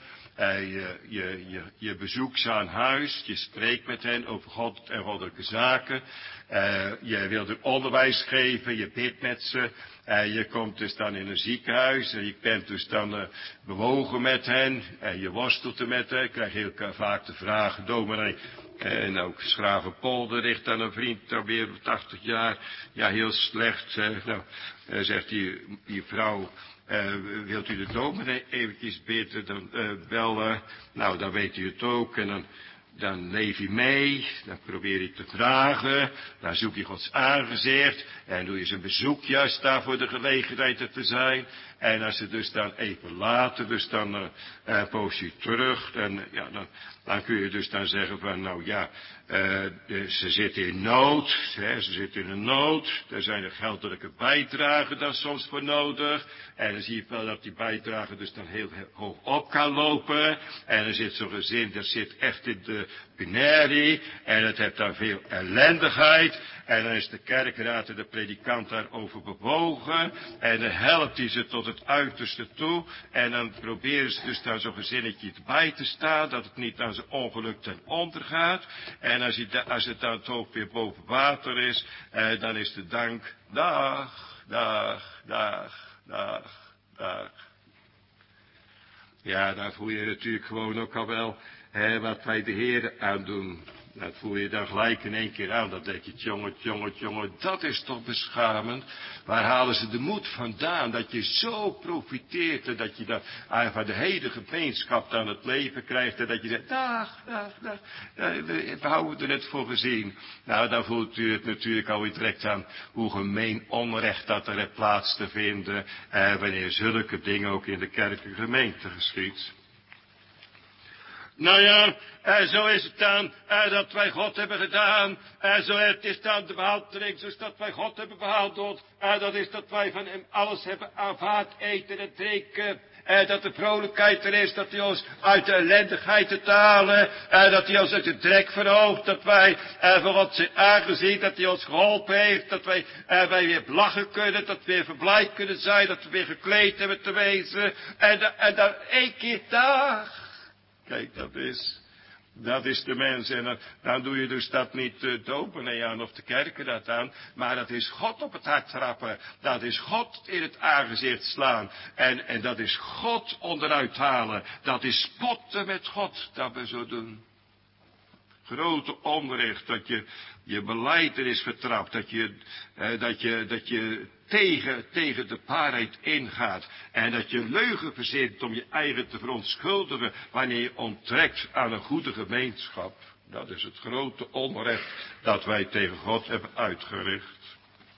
je bezoekt ze aan huis, je spreekt met hen over God en goddelijke zaken, je wilt er onderwijs geven, je bidt met ze, je komt dus dan in een ziekenhuis en je bent dus dan bewogen met hen en je worstelt er met hen, je krijgt heel vaak de vraag, dominee, en ook Schravenpolder richt aan een vriend, alweer 80 jaar, ja heel slecht, zegt die vrouw, wilt u de dominee eventjes bidden, dan bellen, nou dan weet u het ook, en dan leef je mee, dan probeer je te dragen, dan zoek je Gods aangezicht, en doe je zijn bezoek juist daar voor de gelegenheid er te zijn, en als ze dus dan even later, dus dan een poosje terug, en ja, dan kun je dus dan zeggen van, nou ja, ze zitten in nood, ze zitten in een nood, daar zijn er geldelijke bijdragen dan soms voor nodig, en dan zie je wel dat die bijdrage dus dan heel hoog op kan lopen, en er zit zo'n gezin, dat zit echt in de penarie, en het heeft dan veel ellendigheid, en dan is de kerkraad en de predikant daarover bewogen, en dan helpt hij ze tot het uiterste toe, en dan proberen ze dus daar zo'n gezinnetje bij te staan, dat het niet aan zijn ongeluk ten onder gaat, en als het dan toch weer boven water is, dan is de dank, dag, dag, dag, dag, dag. Ja, daar voel je natuurlijk gewoon ook al wel, wat wij de Heer aandoen. Dat voel je dan gelijk in één keer aan. Dan denk je, jongen, dat is toch beschamend. Waar halen ze de moed vandaan? Dat je zo profiteert en dat je dan van de hele gemeenschap aan het leven krijgt. En dat je zegt, dag, we houden er net voor gezien. Nou, dan voelt u het natuurlijk alweer direct aan hoe gemeen onrecht dat er heeft plaats te vinden. Wanneer zulke dingen ook in de kerkelijke gemeente geschiet. Nou ja, zo is het dan dat wij God hebben gedaan. Zo het is dan de behandeling zoals dat wij God hebben behandeld. Dat is dat wij van hem alles hebben aanvaard, eten en drinken. Dat de vrolijkheid er is, dat hij ons uit de ellendigheid te halen. Dat hij ons uit de drek verhoogt. Dat wij voor God zijn aangezien, dat hij ons geholpen heeft. Dat wij weer lachen kunnen, dat we weer verblijd kunnen zijn. Dat we weer gekleed hebben te wezen. En dan één keer dag. Kijk, dat is de mens. En dan doe je dus dat niet de dominee aan of de kerken dat aan. Maar dat is God op het hart trappen. Dat is God in het aangezicht slaan. En dat is God onderuit halen. Dat is spotten met God dat we zo doen. Grote onrecht, dat je beleid er is vertrapt, dat je tegen de waarheid ingaat en dat je leugen verzint om je eigen te verontschuldigen wanneer je onttrekt aan een goede gemeenschap. Dat is het grote onrecht dat wij tegen God hebben uitgericht.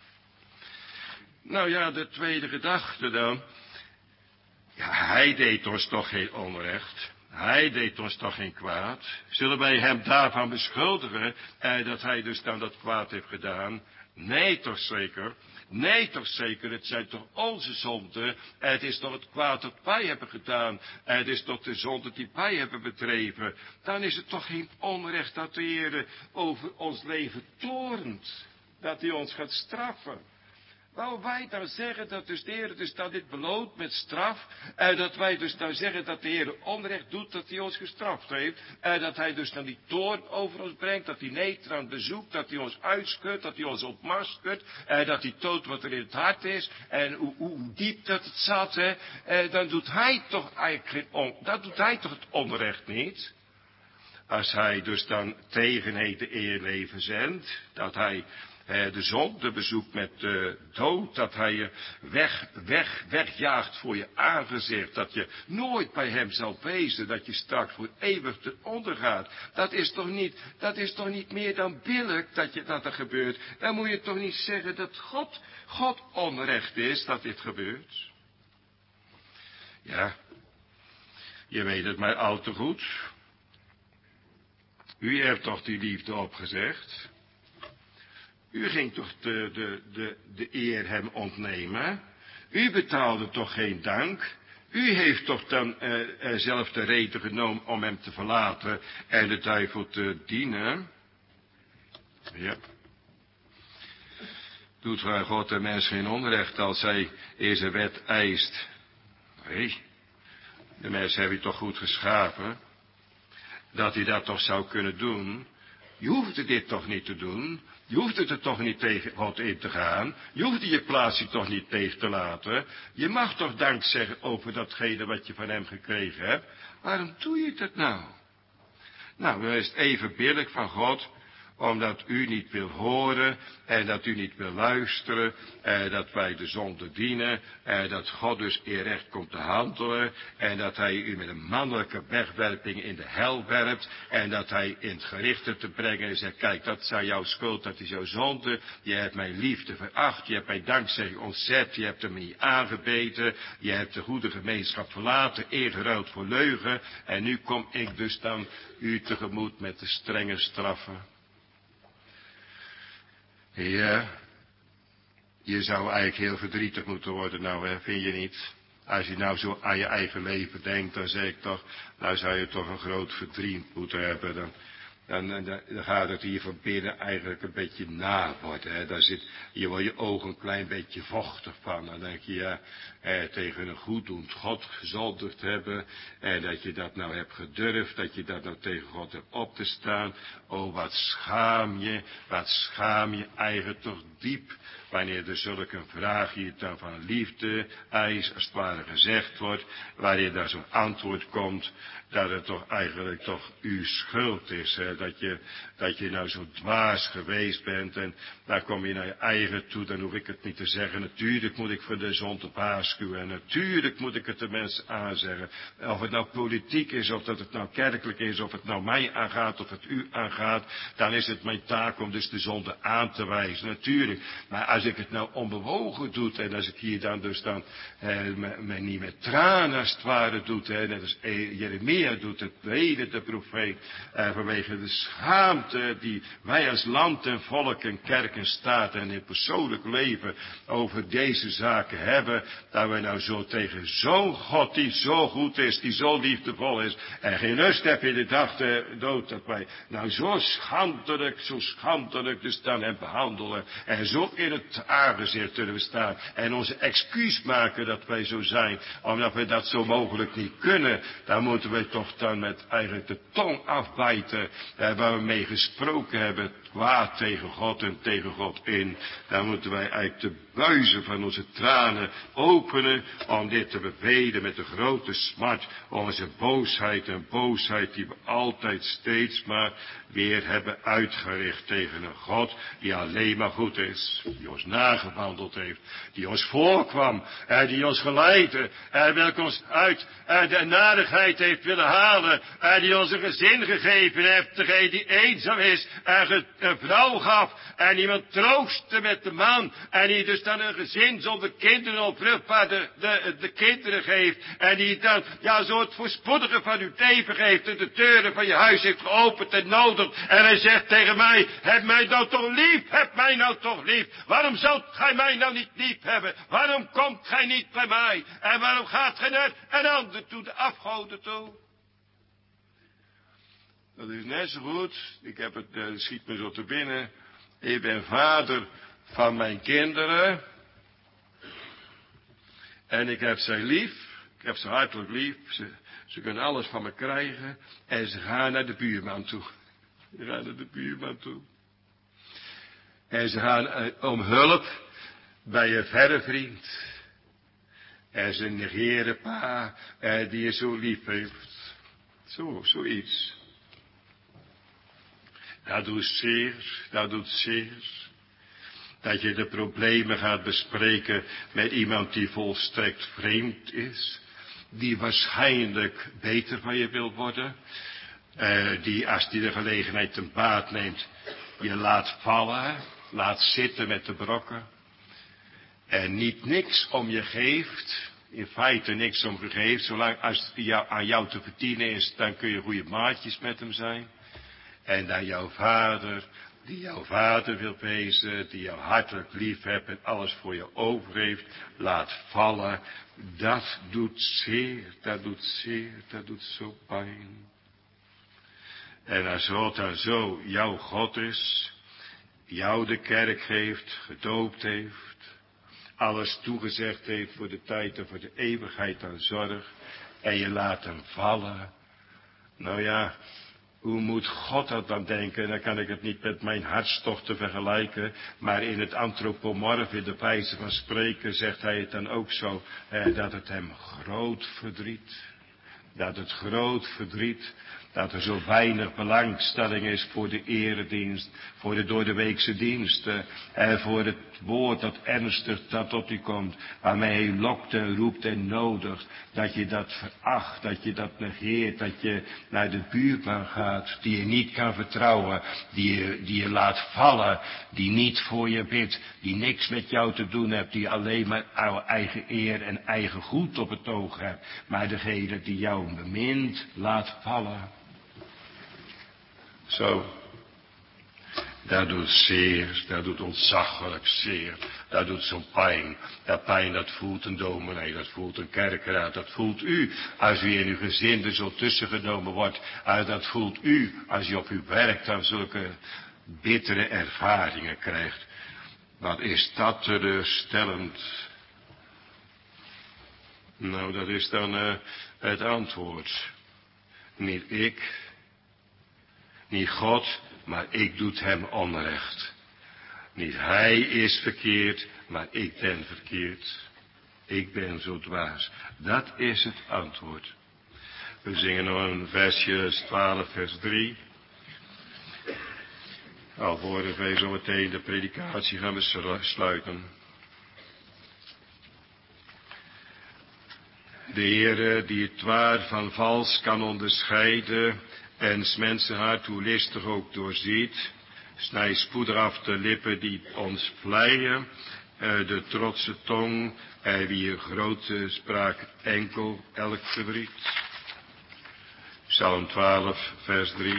Nou ja, de tweede gedachte dan. Ja, hij deed ons toch geen onrecht. Hij deed ons toch geen kwaad. Zullen wij hem daarvan beschuldigen dat hij dus dan dat kwaad heeft gedaan? Nee, toch zeker. Nee, toch zeker. Het zijn toch onze zonden. Het is toch het kwaad dat wij hebben gedaan. Het is toch de zonde die wij hebben bedreven. Dan is het toch geen onrecht dat de Heer over ons leven toornt. Dat hij ons gaat straffen. Wou wij dan zeggen dat dus de Heer dus dan dit beloont met straf, dat wij dus dan zeggen dat de Heer onrecht doet, dat hij ons gestraft heeft, dat hij dus dan die toorn over ons brengt, dat hij Netraan bezoekt, dat hij ons uitschudt, dat hij ons ontmaskert, dat hij toont wat er in het hart is, en hoe diep dat het zat, dan doet hij toch eigenlijk dat doet hij toch het onrecht niet. als hij dus dan tegen het eerleven zendt, dat hij de zonde bezoekt met de dood, dat hij je wegjaagt voor je aangezicht, dat je nooit bij hem zal wezen, dat je straks voor eeuwig te ondergaat. Dat is toch niet meer dan billijk dat er gebeurt. Dan moet je toch niet zeggen dat God onrecht is dat dit gebeurt. Ja, je weet het maar al te goed. U hebt toch die liefde opgezegd? U ging toch de eer hem ontnemen? U betaalde toch geen dank? U heeft toch dan zelf de reden genomen om hem te verlaten en de duivel te dienen? Ja. Doet waar God de mens geen onrecht als hij in zijn wet eist? Nee, de mens heb je toch goed geschapen? Dat hij dat toch zou kunnen doen? Je hoefde dit toch niet te doen? Je hoefde er toch niet tegen God in te gaan? Je hoefde je plaatsje toch niet tegen te laten? Je mag toch dank zeggen over datgene wat je van hem gekregen hebt? Waarom doe je dat nou? Nou, dan is het even billig van God, omdat u niet wil horen en dat u niet wil luisteren, dat wij de zonde dienen, dat God dus in recht komt te handelen en dat hij u met een mannelijke wegwerping in de hel werpt en dat hij in het gerichte te brengen en zegt, kijk, dat is jouw schuld, dat is jouw zonde, je hebt mijn liefde veracht, je hebt mijn dankzegging ontzet, je hebt hem niet aangebeten, je hebt de goede gemeenschap verlaten, ingeruild voor leugen en nu kom ik dus dan u tegemoet met de strenge straffen. Ja, je zou eigenlijk heel verdrietig moeten worden nou, hè, vind je niet? Als je nou zo aan je eigen leven denkt, dan zeg ik toch, nou zou je toch een groot verdriet moeten hebben. Dan gaat het hier van binnen eigenlijk een beetje na worden. Hè. Je wordt je ogen een klein beetje vochtig van. Dan denk je, ja, tegen een goeddoend God gezondigd hebben. En dat je dat nou hebt gedurfd. Dat je dat nou tegen God hebt op te staan. Oh, wat schaam je eigenlijk toch diep. Wanneer er zulke vraag hier dan van liefde, eis, als het ware gezegd wordt. Wanneer daar zo'n antwoord komt. Dat het toch eigenlijk toch uw schuld is. Hè? Dat je nou zo dwaas geweest bent. En dan kom je naar je eigen toe. Dan hoef ik het niet te zeggen. Natuurlijk moet ik voor de zonde waarschuwen. En natuurlijk moet ik het de mensen aanzeggen. Of het nou politiek is. Of dat het nou kerkelijk is. Of het nou mij aangaat. Of het u aangaat. Dan is het mijn taak om dus de zonde aan te wijzen. Natuurlijk. Maar als ik het nou onbewogen doe. En als ik hier dan dus dan niet met tranen als het ware doe. Net als Jeremia doet het tweede, de profeet, vanwege de schaamte die wij als land en volk en kerk en staat en in persoonlijk leven over deze zaken hebben, dat wij nou zo tegen zo'n God die zo goed is, die zo liefdevol is en geen rust hebben in de dag de dood, dat wij nou zo schandelijk dus dan hem behandelen en zo in het aangezicht kunnen we staan en onze excuus maken dat wij zo zijn, omdat we dat zo mogelijk niet kunnen, dan moeten we toch dan met eigenlijk de tong afbijten, waar we mee gesproken hebben, kwaad tegen God en tegen God in. Dan moeten wij eigenlijk de buizen van onze tranen openen, om dit te bevelen met de grote smart, onze boosheid en boosheid die we altijd steeds maar weer hebben uitgericht tegen een God die alleen maar goed is, die ons nagewandeld heeft, die ons voorkwam, die ons geleidde, welke ons uit de nadigheid heeft willen halen, die ons een gezin gegeven heeft, degene die eenzaam is, een vrouw gaf, en iemand troostte met de man, en die dus dan een gezin zonder kinderen onvruchtbaar de kinderen geeft, en die dan, ja, zo het voorspoedige van uw leven geeft, en de deuren van je huis heeft geopend en nodig, en hij zegt tegen mij, heb mij nou toch lief, waarom zult gij mij nou niet lief hebben, waarom komt gij niet bij mij, en waarom gaat gij naar een ander toe, de afgoden toe? Dat is net zo goed, ik heb het, schiet me zo te binnen, ik ben vader van mijn kinderen, en ik heb ze lief, ik heb ze hartelijk lief, ze kunnen alles van me krijgen, en ze gaan naar de buurman toe. Ze gaan naar de buurman toe. En ze gaan om hulp bij een verre vriend. En ze negeren pa, die je zo lief heeft. Zoiets. Dat doet zeer, dat doet zeer. Dat je de problemen gaat bespreken met iemand die volstrekt vreemd is. Die waarschijnlijk beter van je wil worden. Die als die de gelegenheid ten baat neemt, je laat vallen, laat zitten met de brokken. En niet niks om je geeft. In feite niks om je geeft. Zolang als het aan jou te verdienen is, dan kun je goede maatjes met hem zijn. En dan jouw vader, die jouw vader wil wezen, die jou hartelijk lief hebt en alles voor je over heeft, laat vallen. Dat doet zeer, dat doet zeer, dat doet zo pijn. En als God dan zo jouw God is, jou de kerk geeft, gedoopt heeft, alles toegezegd heeft voor de tijd en voor de eeuwigheid aan zorg, en je laat hem vallen. Nou ja, hoe moet God dat dan denken? Dan kan ik het niet met mijn hartstochten vergelijken, maar in het antropomorf, in de wijze van spreken, zegt hij het dan ook zo, dat het hem groot verdriet. Dat het groot verdriet, dat er zo weinig belangstelling is voor de eredienst, voor de doordeweekse diensten, en voor het woord dat ernstig dat tot u komt, waarmee hij lokt en roept en nodigt, dat je dat veracht, dat je dat negeert, dat je naar de buurman gaat, die je niet kan vertrouwen, die je laat vallen, die niet voor je bidt, die niks met jou te doen hebt, die alleen maar jouw eigen eer en eigen goed op het oog hebt, maar degene die jou bemint, laat vallen. Zo, dat doet zeer, dat doet ontzaglijk zeer, dat doet zo'n pijn. Dat pijn, dat voelt een dominee, dat voelt een kerkraad, dat voelt u als u in uw gezin er zo tussengenomen wordt. Dat voelt u als u op uw werk dan zulke bittere ervaringen krijgt. Wat is dat teleurstellend. Nou, dat is dan het antwoord. Niet ik, niet God, maar ik doet hem onrecht. Niet hij is verkeerd, maar ik ben verkeerd. Ik ben zo dwaas. Dat is het antwoord. We zingen nog een versje 12 vers 3. Alvorens wij zo meteen de predikatie gaan besluiten. De Heere die het waar van vals kan onderscheiden en 's mensen hart hoe listig ook doorziet, snij spoedig af de lippen die ons vleien, de trotse tong, wie grote spraak enkel elk verdriet. Psalm 12 vers 3.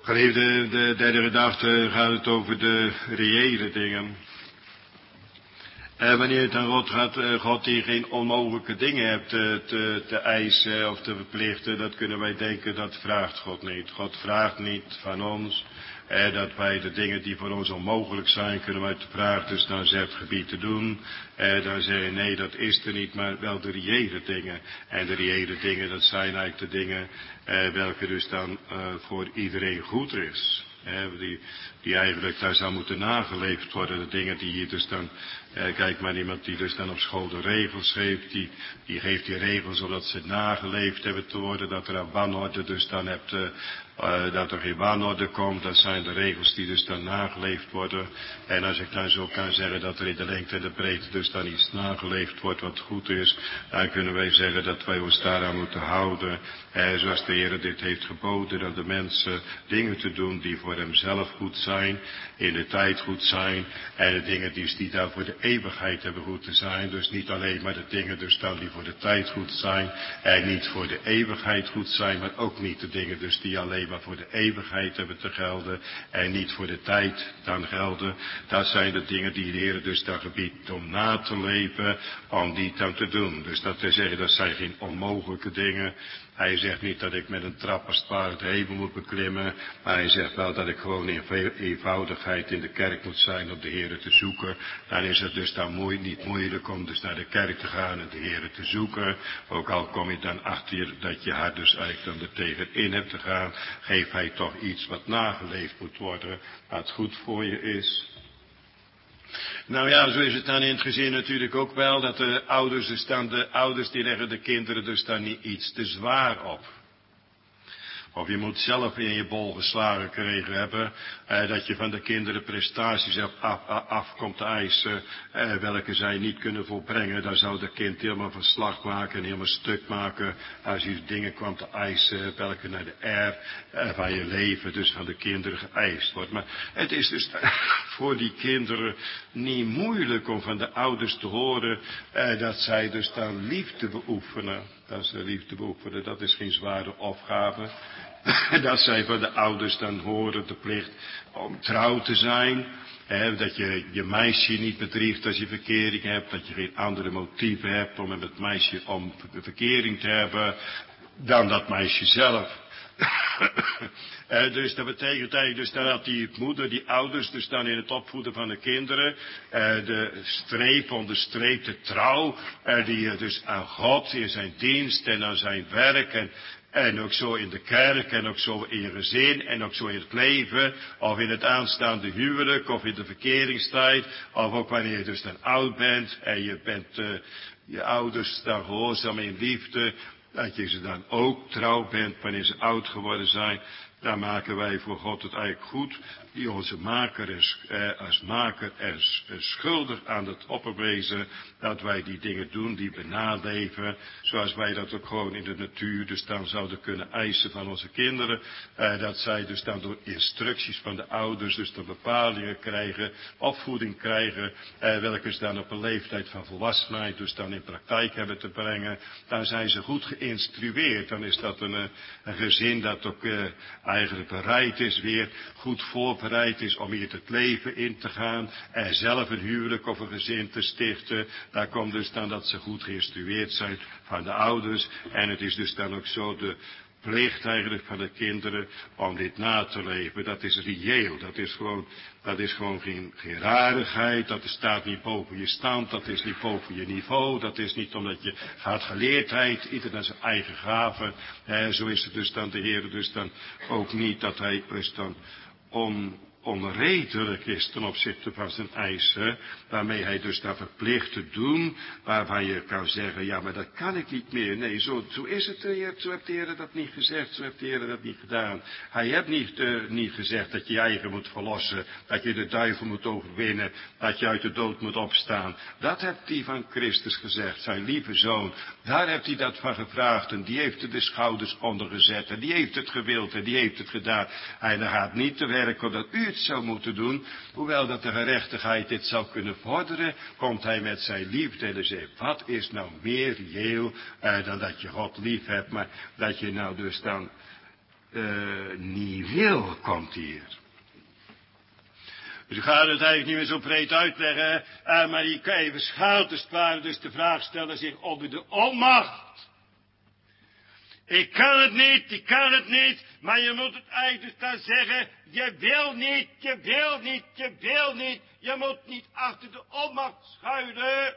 Geliefde, de derde gedachte gaat het over de reële dingen. En wanneer het aan God gaat, God die geen onmogelijke dingen hebt te eisen of te verplichten, dat kunnen wij denken, dat vraagt God niet. God vraagt niet van ons dat wij de dingen die voor ons onmogelijk zijn, kunnen wij te vragen, dus naar zegt gebied te doen. Dan zeg je nee, dat is er niet, maar wel de reële dingen. En de reële dingen, dat zijn eigenlijk de dingen welke dus dan voor iedereen goed is. Die eigenlijk daar zou moeten nageleefd worden. De dingen die hier dus dan, kijk maar iemand die dus dan op school de regels geeft, die geeft die regels omdat ze nageleefd hebben te worden, dat er aan wanorde dus dan hebt, dat er geen wanorde komt, dat zijn de regels die dus dan nageleefd worden. En als ik dan zo kan zeggen dat er in de lengte en de breedte dus dan iets nageleefd wordt wat goed is, dan kunnen wij zeggen dat wij ons daaraan moeten houden, zoals de Heer dit heeft geboden, aan de mensen dingen te doen die voor hemzelf goed zijn, in de tijd goed zijn, en de dingen die daar voor de eeuwigheid hebben goed te zijn. Dus niet alleen maar de dingen dus dan die voor de tijd goed zijn, en niet voor de eeuwigheid goed zijn, maar ook niet de dingen dus die alleen maar voor de eeuwigheid hebben te gelden, en niet voor de tijd dan gelden. Dat zijn de dingen die de Heer dus dan gebiedt om na te leven, om die dan te doen. Dus dat te zeggen, dat zijn geen onmogelijke dingen. Hij zegt niet dat ik met een trap als het ware de hemel moet beklimmen, maar hij zegt wel dat ik gewoon in eenvoudigheid in de kerk moet zijn om de Heer te zoeken. Dan is het dus dan niet moeilijk om dus naar de kerk te gaan en de Heer te zoeken. Ook al kom je dan achter dat je hart dus eigenlijk dan er tegenin hebt te gaan, geeft hij toch iets wat nageleefd moet worden, wat goed voor je is. Nou ja, zo is het dan in het gezin natuurlijk ook wel, dat de ouders die leggen de kinderen dus dan niet iets te zwaar op. Of je moet zelf in je bol geslagen gekregen hebben, dat je van de kinderen prestaties af komt te eisen, welke zij niet kunnen volbrengen. Dan zou de kind helemaal verslag maken en helemaal stuk maken als je dingen kwam te eisen, welke naar de eer van je leven dus van de kinderen geëist wordt. Maar het is dus voor die kinderen niet moeilijk om van de ouders te horen dat zij dus dan liefde beoefenen. Dat ze liefde beoefenen, dat is geen zware opgave. Dat zij van de ouders dan horen de plicht om trouw te zijn. Dat je je meisje niet bedriegt als je verkering hebt. Dat je geen andere motieven hebt om met het meisje om verkering te hebben dan dat meisje zelf. Dus dat betekent eigenlijk dus dat die moeder, die ouders dus dan in het opvoeden van de kinderen, de streep onderstreept de trouw, die dus aan God in zijn dienst en aan zijn werk en ook zo in de kerk en ook zo in je gezin en ook zo in het leven, of in het aanstaande huwelijk, of in de verkeringstijd, of ook wanneer je dus dan oud bent en je bent je ouders dan gehoorzaam in liefde, dat je ze dan ook trouw bent wanneer ze oud geworden zijn. Daar maken wij voor God het eigenlijk goed, die onze maker als maker is schuldig aan het opperwezen, dat wij die dingen doen, die we naleven, zoals wij dat ook gewoon in de natuur dus dan zouden kunnen eisen van onze kinderen, dat zij dus dan door instructies van de ouders dus dan bepalingen krijgen, opvoeding krijgen, welke ze dan op een leeftijd van volwassenheid dus dan in praktijk hebben te brengen. Dan zijn ze goed geïnstrueerd, dan is dat een gezin dat ook eigenlijk bereid is weer, goed voorbereid is om hier het leven in te gaan en zelf een huwelijk of een gezin te stichten. Daar komt dus dan dat ze goed geïnstrueerd zijn van de ouders en het is dus dan ook zo de plicht eigenlijk van de kinderen om dit na te leven. Dat is reëel, dat is gewoon geen rarigheid, dat staat niet boven je stand, dat is niet boven je niveau, dat is niet omdat je gaat geleerdheid, ieder naar zijn eigen gaven. Zo is het dus dan de Heer dus dan ook niet dat hij dus dan onredelijk is ten opzichte van zijn eisen, waarmee hij dus daar verplicht te doen, waarvan je kan zeggen, ja, maar dat kan ik niet meer. Nee, zo is het, zo heeft de Heer dat niet gezegd, zo heeft de Heer dat niet gedaan. Hij heeft niet gezegd dat je je eigen moet verlossen, dat je de duivel moet overwinnen, dat je uit de dood moet opstaan. Dat heeft hij van Christus gezegd, zijn lieve zoon. Daar heeft hij dat van gevraagd en die heeft er de schouders onder gezet en die heeft het gewild en die heeft het gedaan. Hij gaat niet te werk omdat u het zou moeten doen, hoewel dat de gerechtigheid dit zou kunnen vorderen, komt hij met zijn liefde en zegt, wat is nou meer reëel dan dat je God lief hebt, maar dat je nou dus dan niet wil, komt hier. Dus ik ga het eigenlijk niet meer zo breed uitleggen, maar je kan even schaalt als het ware dus de vraag stellen zich onder de onmacht. Ik kan het niet, maar je moet het eigenlijk dus dan zeggen, je wil niet. Je moet niet achter de onmacht schuilen.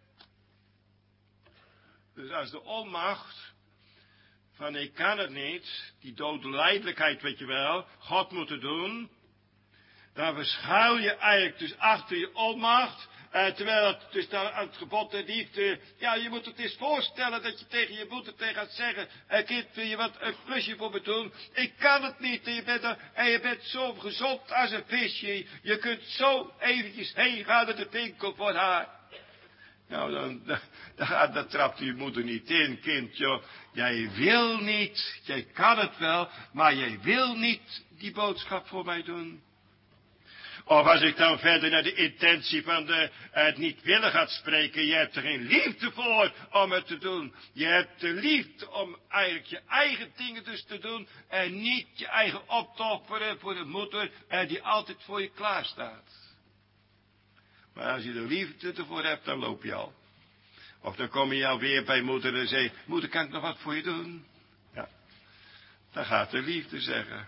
Dus als de onmacht van ik kan het niet, die dodelijkheid weet je wel, God moet het doen, dan verschuil je eigenlijk dus achter je onmacht, terwijl het dus dan aan het gebod der liefde, ja, je moet het eens voorstellen dat je tegen je moeder tegen gaat zeggen, kind, wil je wat een plusje voor me doen? Ik kan het niet, en je bent zo gezond als een visje, je kunt zo eventjes heen gaan naar de winkel voor haar. Nou, dan trapt je moeder niet in, kind, joh. Jij wil niet, jij kan het wel, maar jij wil niet die boodschap voor mij doen. Of als ik dan verder naar de intentie van het niet willen gaat spreken, je hebt er geen liefde voor om het te doen. Je hebt de liefde om eigenlijk je eigen dingen dus te doen en niet je eigen opofferen voor de moeder die altijd voor je klaar staat. Maar als je de liefde ervoor hebt, dan loop je al. Of dan kom je alweer bij moeder en zeg, moeder, kan ik nog wat voor je doen? Ja, dan gaat de liefde zeggen.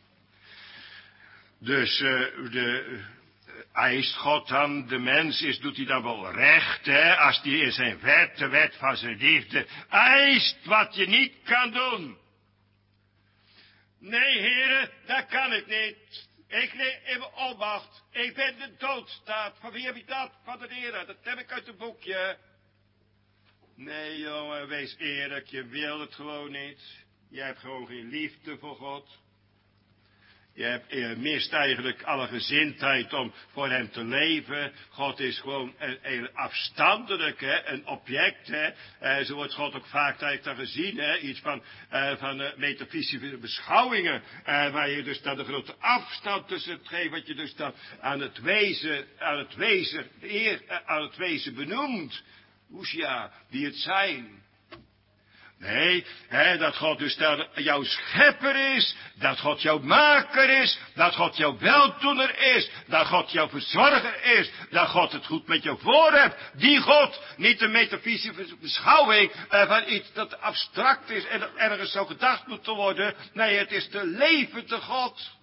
Dus eist God dan de mens, doet hij dan wel recht, hè, als die in zijn wet, de wet van zijn liefde, eist wat je niet kan doen. Nee, heren, dat kan ik niet. Ik leef in mijn onmacht. Ik ben de doodstaat. Van wie heb je dat? Van de Heer. Dat heb ik uit het boekje. Nee, jongen, wees eerlijk. Je wil het gewoon niet. Je hebt gewoon geen liefde voor God. Je mist eigenlijk alle gezindheid om voor hem te leven. God is gewoon een afstandelijk, hè, een object. Hè. Zo wordt God ook vaak eigenlijk dan gezien. Hè, iets van metafysische beschouwingen. Waar je dus dan de grote afstand tussen het geeft. Wat je dus dan aan het wezen benoemt. Hoesja, die het zijn. Nee, dat God dus jouw schepper is, dat God jouw maker is, dat God jouw weldoener is, dat God jouw verzorger is, dat God het goed met jou voor hebt. Die God, niet de metafysische beschouwing van iets dat abstract is en dat ergens zo gedacht moet worden. Nee, het is de levende God,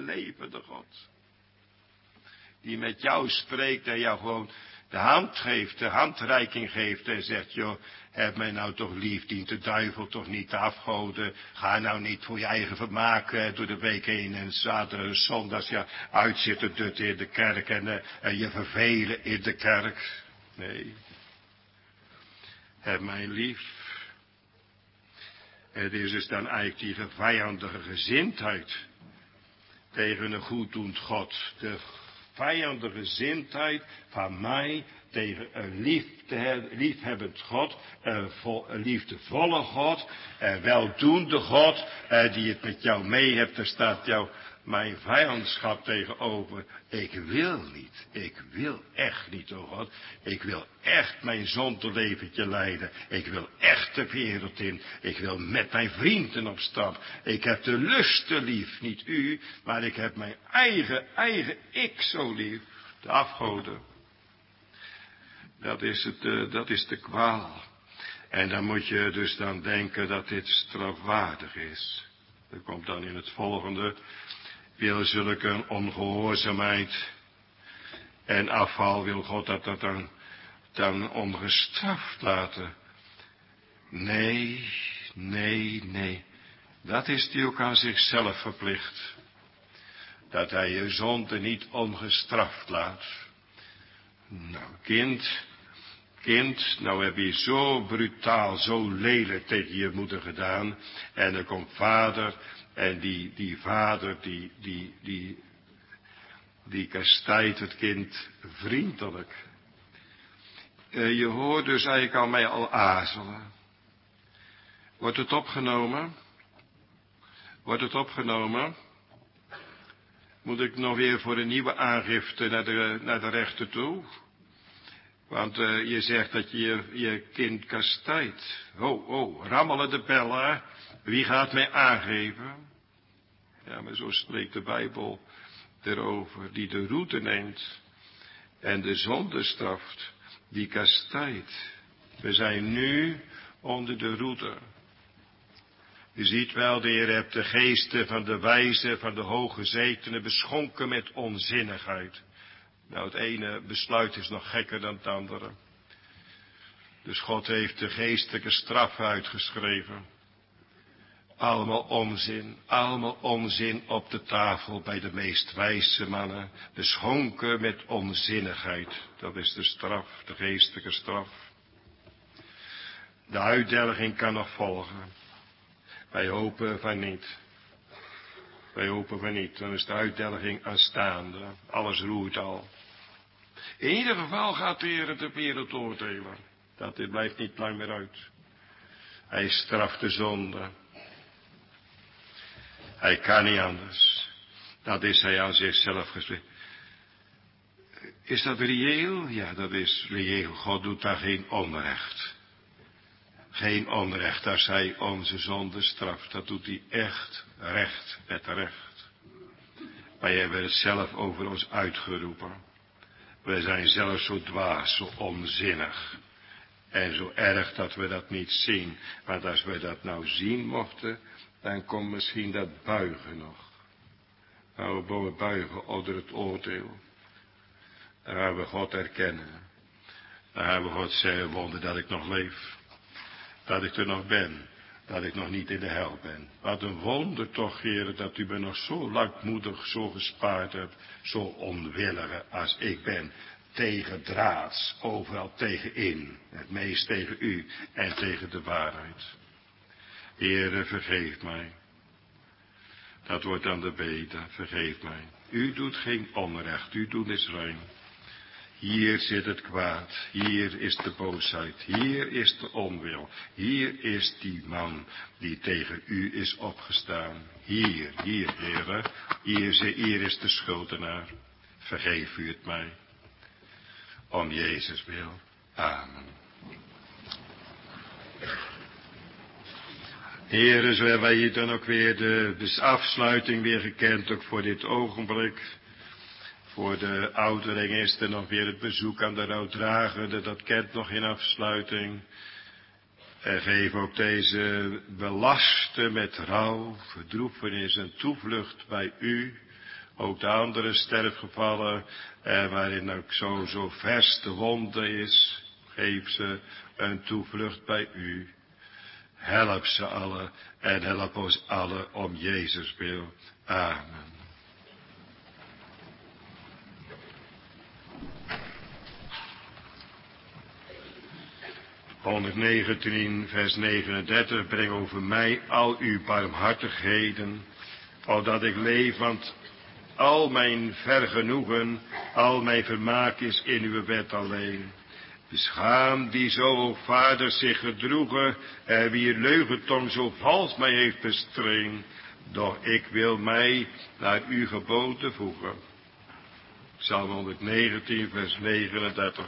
die met jou spreekt en jou gewoon de hand geeft, de handreiking geeft en zegt, joh, heb mij nou toch lief, dient de duivel toch niet te afgoden. Ga nou niet voor je eigen vermaak door de week heen en zaterdag en zondags ja, uitzitten dutten in de kerk en je vervelen in de kerk. Nee, heb mij lief. Het is dus dan eigenlijk die vijandige gezindheid tegen een goeddoend God. De vijandige gezindheid van mij tegen een liefhebbend God, een liefdevolle God, een weldoende God, die het met jou mee hebt. Er staat jou mijn vijandschap tegenover. Ik wil echt niet, oh God. Ik wil echt mijn zondeleventje leiden. Ik wil echt de wereld in. Ik wil met mijn vrienden op stap. Ik heb de lusten lief, niet u, maar ik heb mijn eigen ik zo lief. De afgoden. Dat is de kwaal. En dan moet je dus dan denken dat dit strafwaardig is. Er komt dan in het volgende, wil zulke ongehoorzaamheid en afval, wil God dat dan ongestraft laten. Nee. Dat is die ook aan zichzelf verplicht. Dat hij je zonde niet ongestraft laat. Nou, kind, nou heb je zo brutaal, zo lelijk tegen je moeder gedaan. En dan komt vader, en die vader, die kastijdt het kind vriendelijk. Je hoort dus eigenlijk al mij al aarzelen. Wordt het opgenomen? Moet ik nog weer voor een nieuwe aangifte naar de rechter toe? Want je zegt dat je kind kastijdt. Rammelen de bellen. Wie gaat mij aangeven? Ja, maar zo spreekt de Bijbel erover, die de route neemt en de zonde straft, die kastijdt. We zijn nu onder de route. U ziet wel, de Heer hebt de geesten van de wijze, van de hooggezetenen beschonken met onzinnigheid. Nou, het ene besluit is nog gekker dan het andere. Dus God heeft de geestelijke straf uitgeschreven. Allemaal onzin op de tafel bij de meest wijze mannen. Beschonken met onzinnigheid. Dat is de straf, de geestelijke straf. De uitdelging kan nog volgen. Wij hopen van niet. Wij hopen van niet. Dan is de uitdelging aanstaande. Alles roert al. In ieder geval gaat de Heer de wereld oordelen. Dat blijft niet lang meer uit. Hij straft de zonde. Hij kan niet anders. Dat is hij aan zichzelf geschreven. Is dat reëel? Ja, dat is reëel. God doet daar geen onrecht. Geen onrecht als hij onze zonde straft. Dat doet hij echt recht met recht. Wij hebben het zelf over ons uitgeroepen. We zijn zelf zo dwaas, zo onzinnig. En zo erg dat we dat niet zien. Want als we dat nou zien mochten, dan komt misschien dat buigen nog. Nou, we buigen onder het oordeel. Dan gaan we God erkennen. Dan gaan we God zeggen, wonder dat ik nog leef. Dat ik er nog ben. Dat ik nog niet in de hel ben. Wat een wonder toch, Heer, dat u me nog zo langmoedig, zo gespaard hebt. Zo onwillige als ik ben. Tegen draads, overal tegenin. Het meest tegen u en tegen de waarheid. Heere, vergeef mij. Dat wordt dan de bede, vergeef mij. U doet geen onrecht, u doet is rein. Hier zit het kwaad, hier is de boosheid, hier is de onwil. Hier is die man die tegen u is opgestaan. Hier, Heere, hier is de schuldenaar. Vergeef u het mij. Om Jezus wil. Amen. Heere, zo hebben wij hier dan ook weer de afsluiting weer gekend, ook voor dit ogenblik. Voor de oudering is er nog weer het bezoek aan de rouwdragende, dat kent nog in afsluiting. En geef ook deze belaste met rouw, verdroefenis en toevlucht bij u. Ook de andere sterfgevallen, waarin ook zo vers de wonde is, geef ze een toevlucht bij u. Help ze allen en help ons allen om Jezus wil. Amen. (119, vers 39) Breng over mij al uw barmhartigheden, opdat ik leef, want al mijn vergenoegen, al mijn vermaak is in uw wet alleen. Beschaam die zo, o Vader, zich gedroegen, en wier leugentong zo vals mij heeft bestreen. Doch ik wil mij naar uw geboden voegen. Psalm 119, vers 39.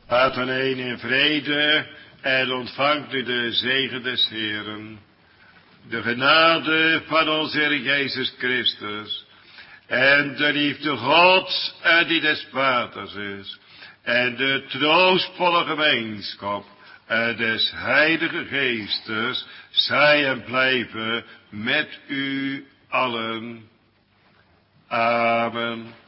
Gaat dan heen in vrede en ontvangt u de zegen des Heeren. De genade van onze Heer Jezus Christus en de liefde Gods en die des Vaders is en de troostvolle gemeenschap des Heilige Geestes zij en blijven met u allen. Amen.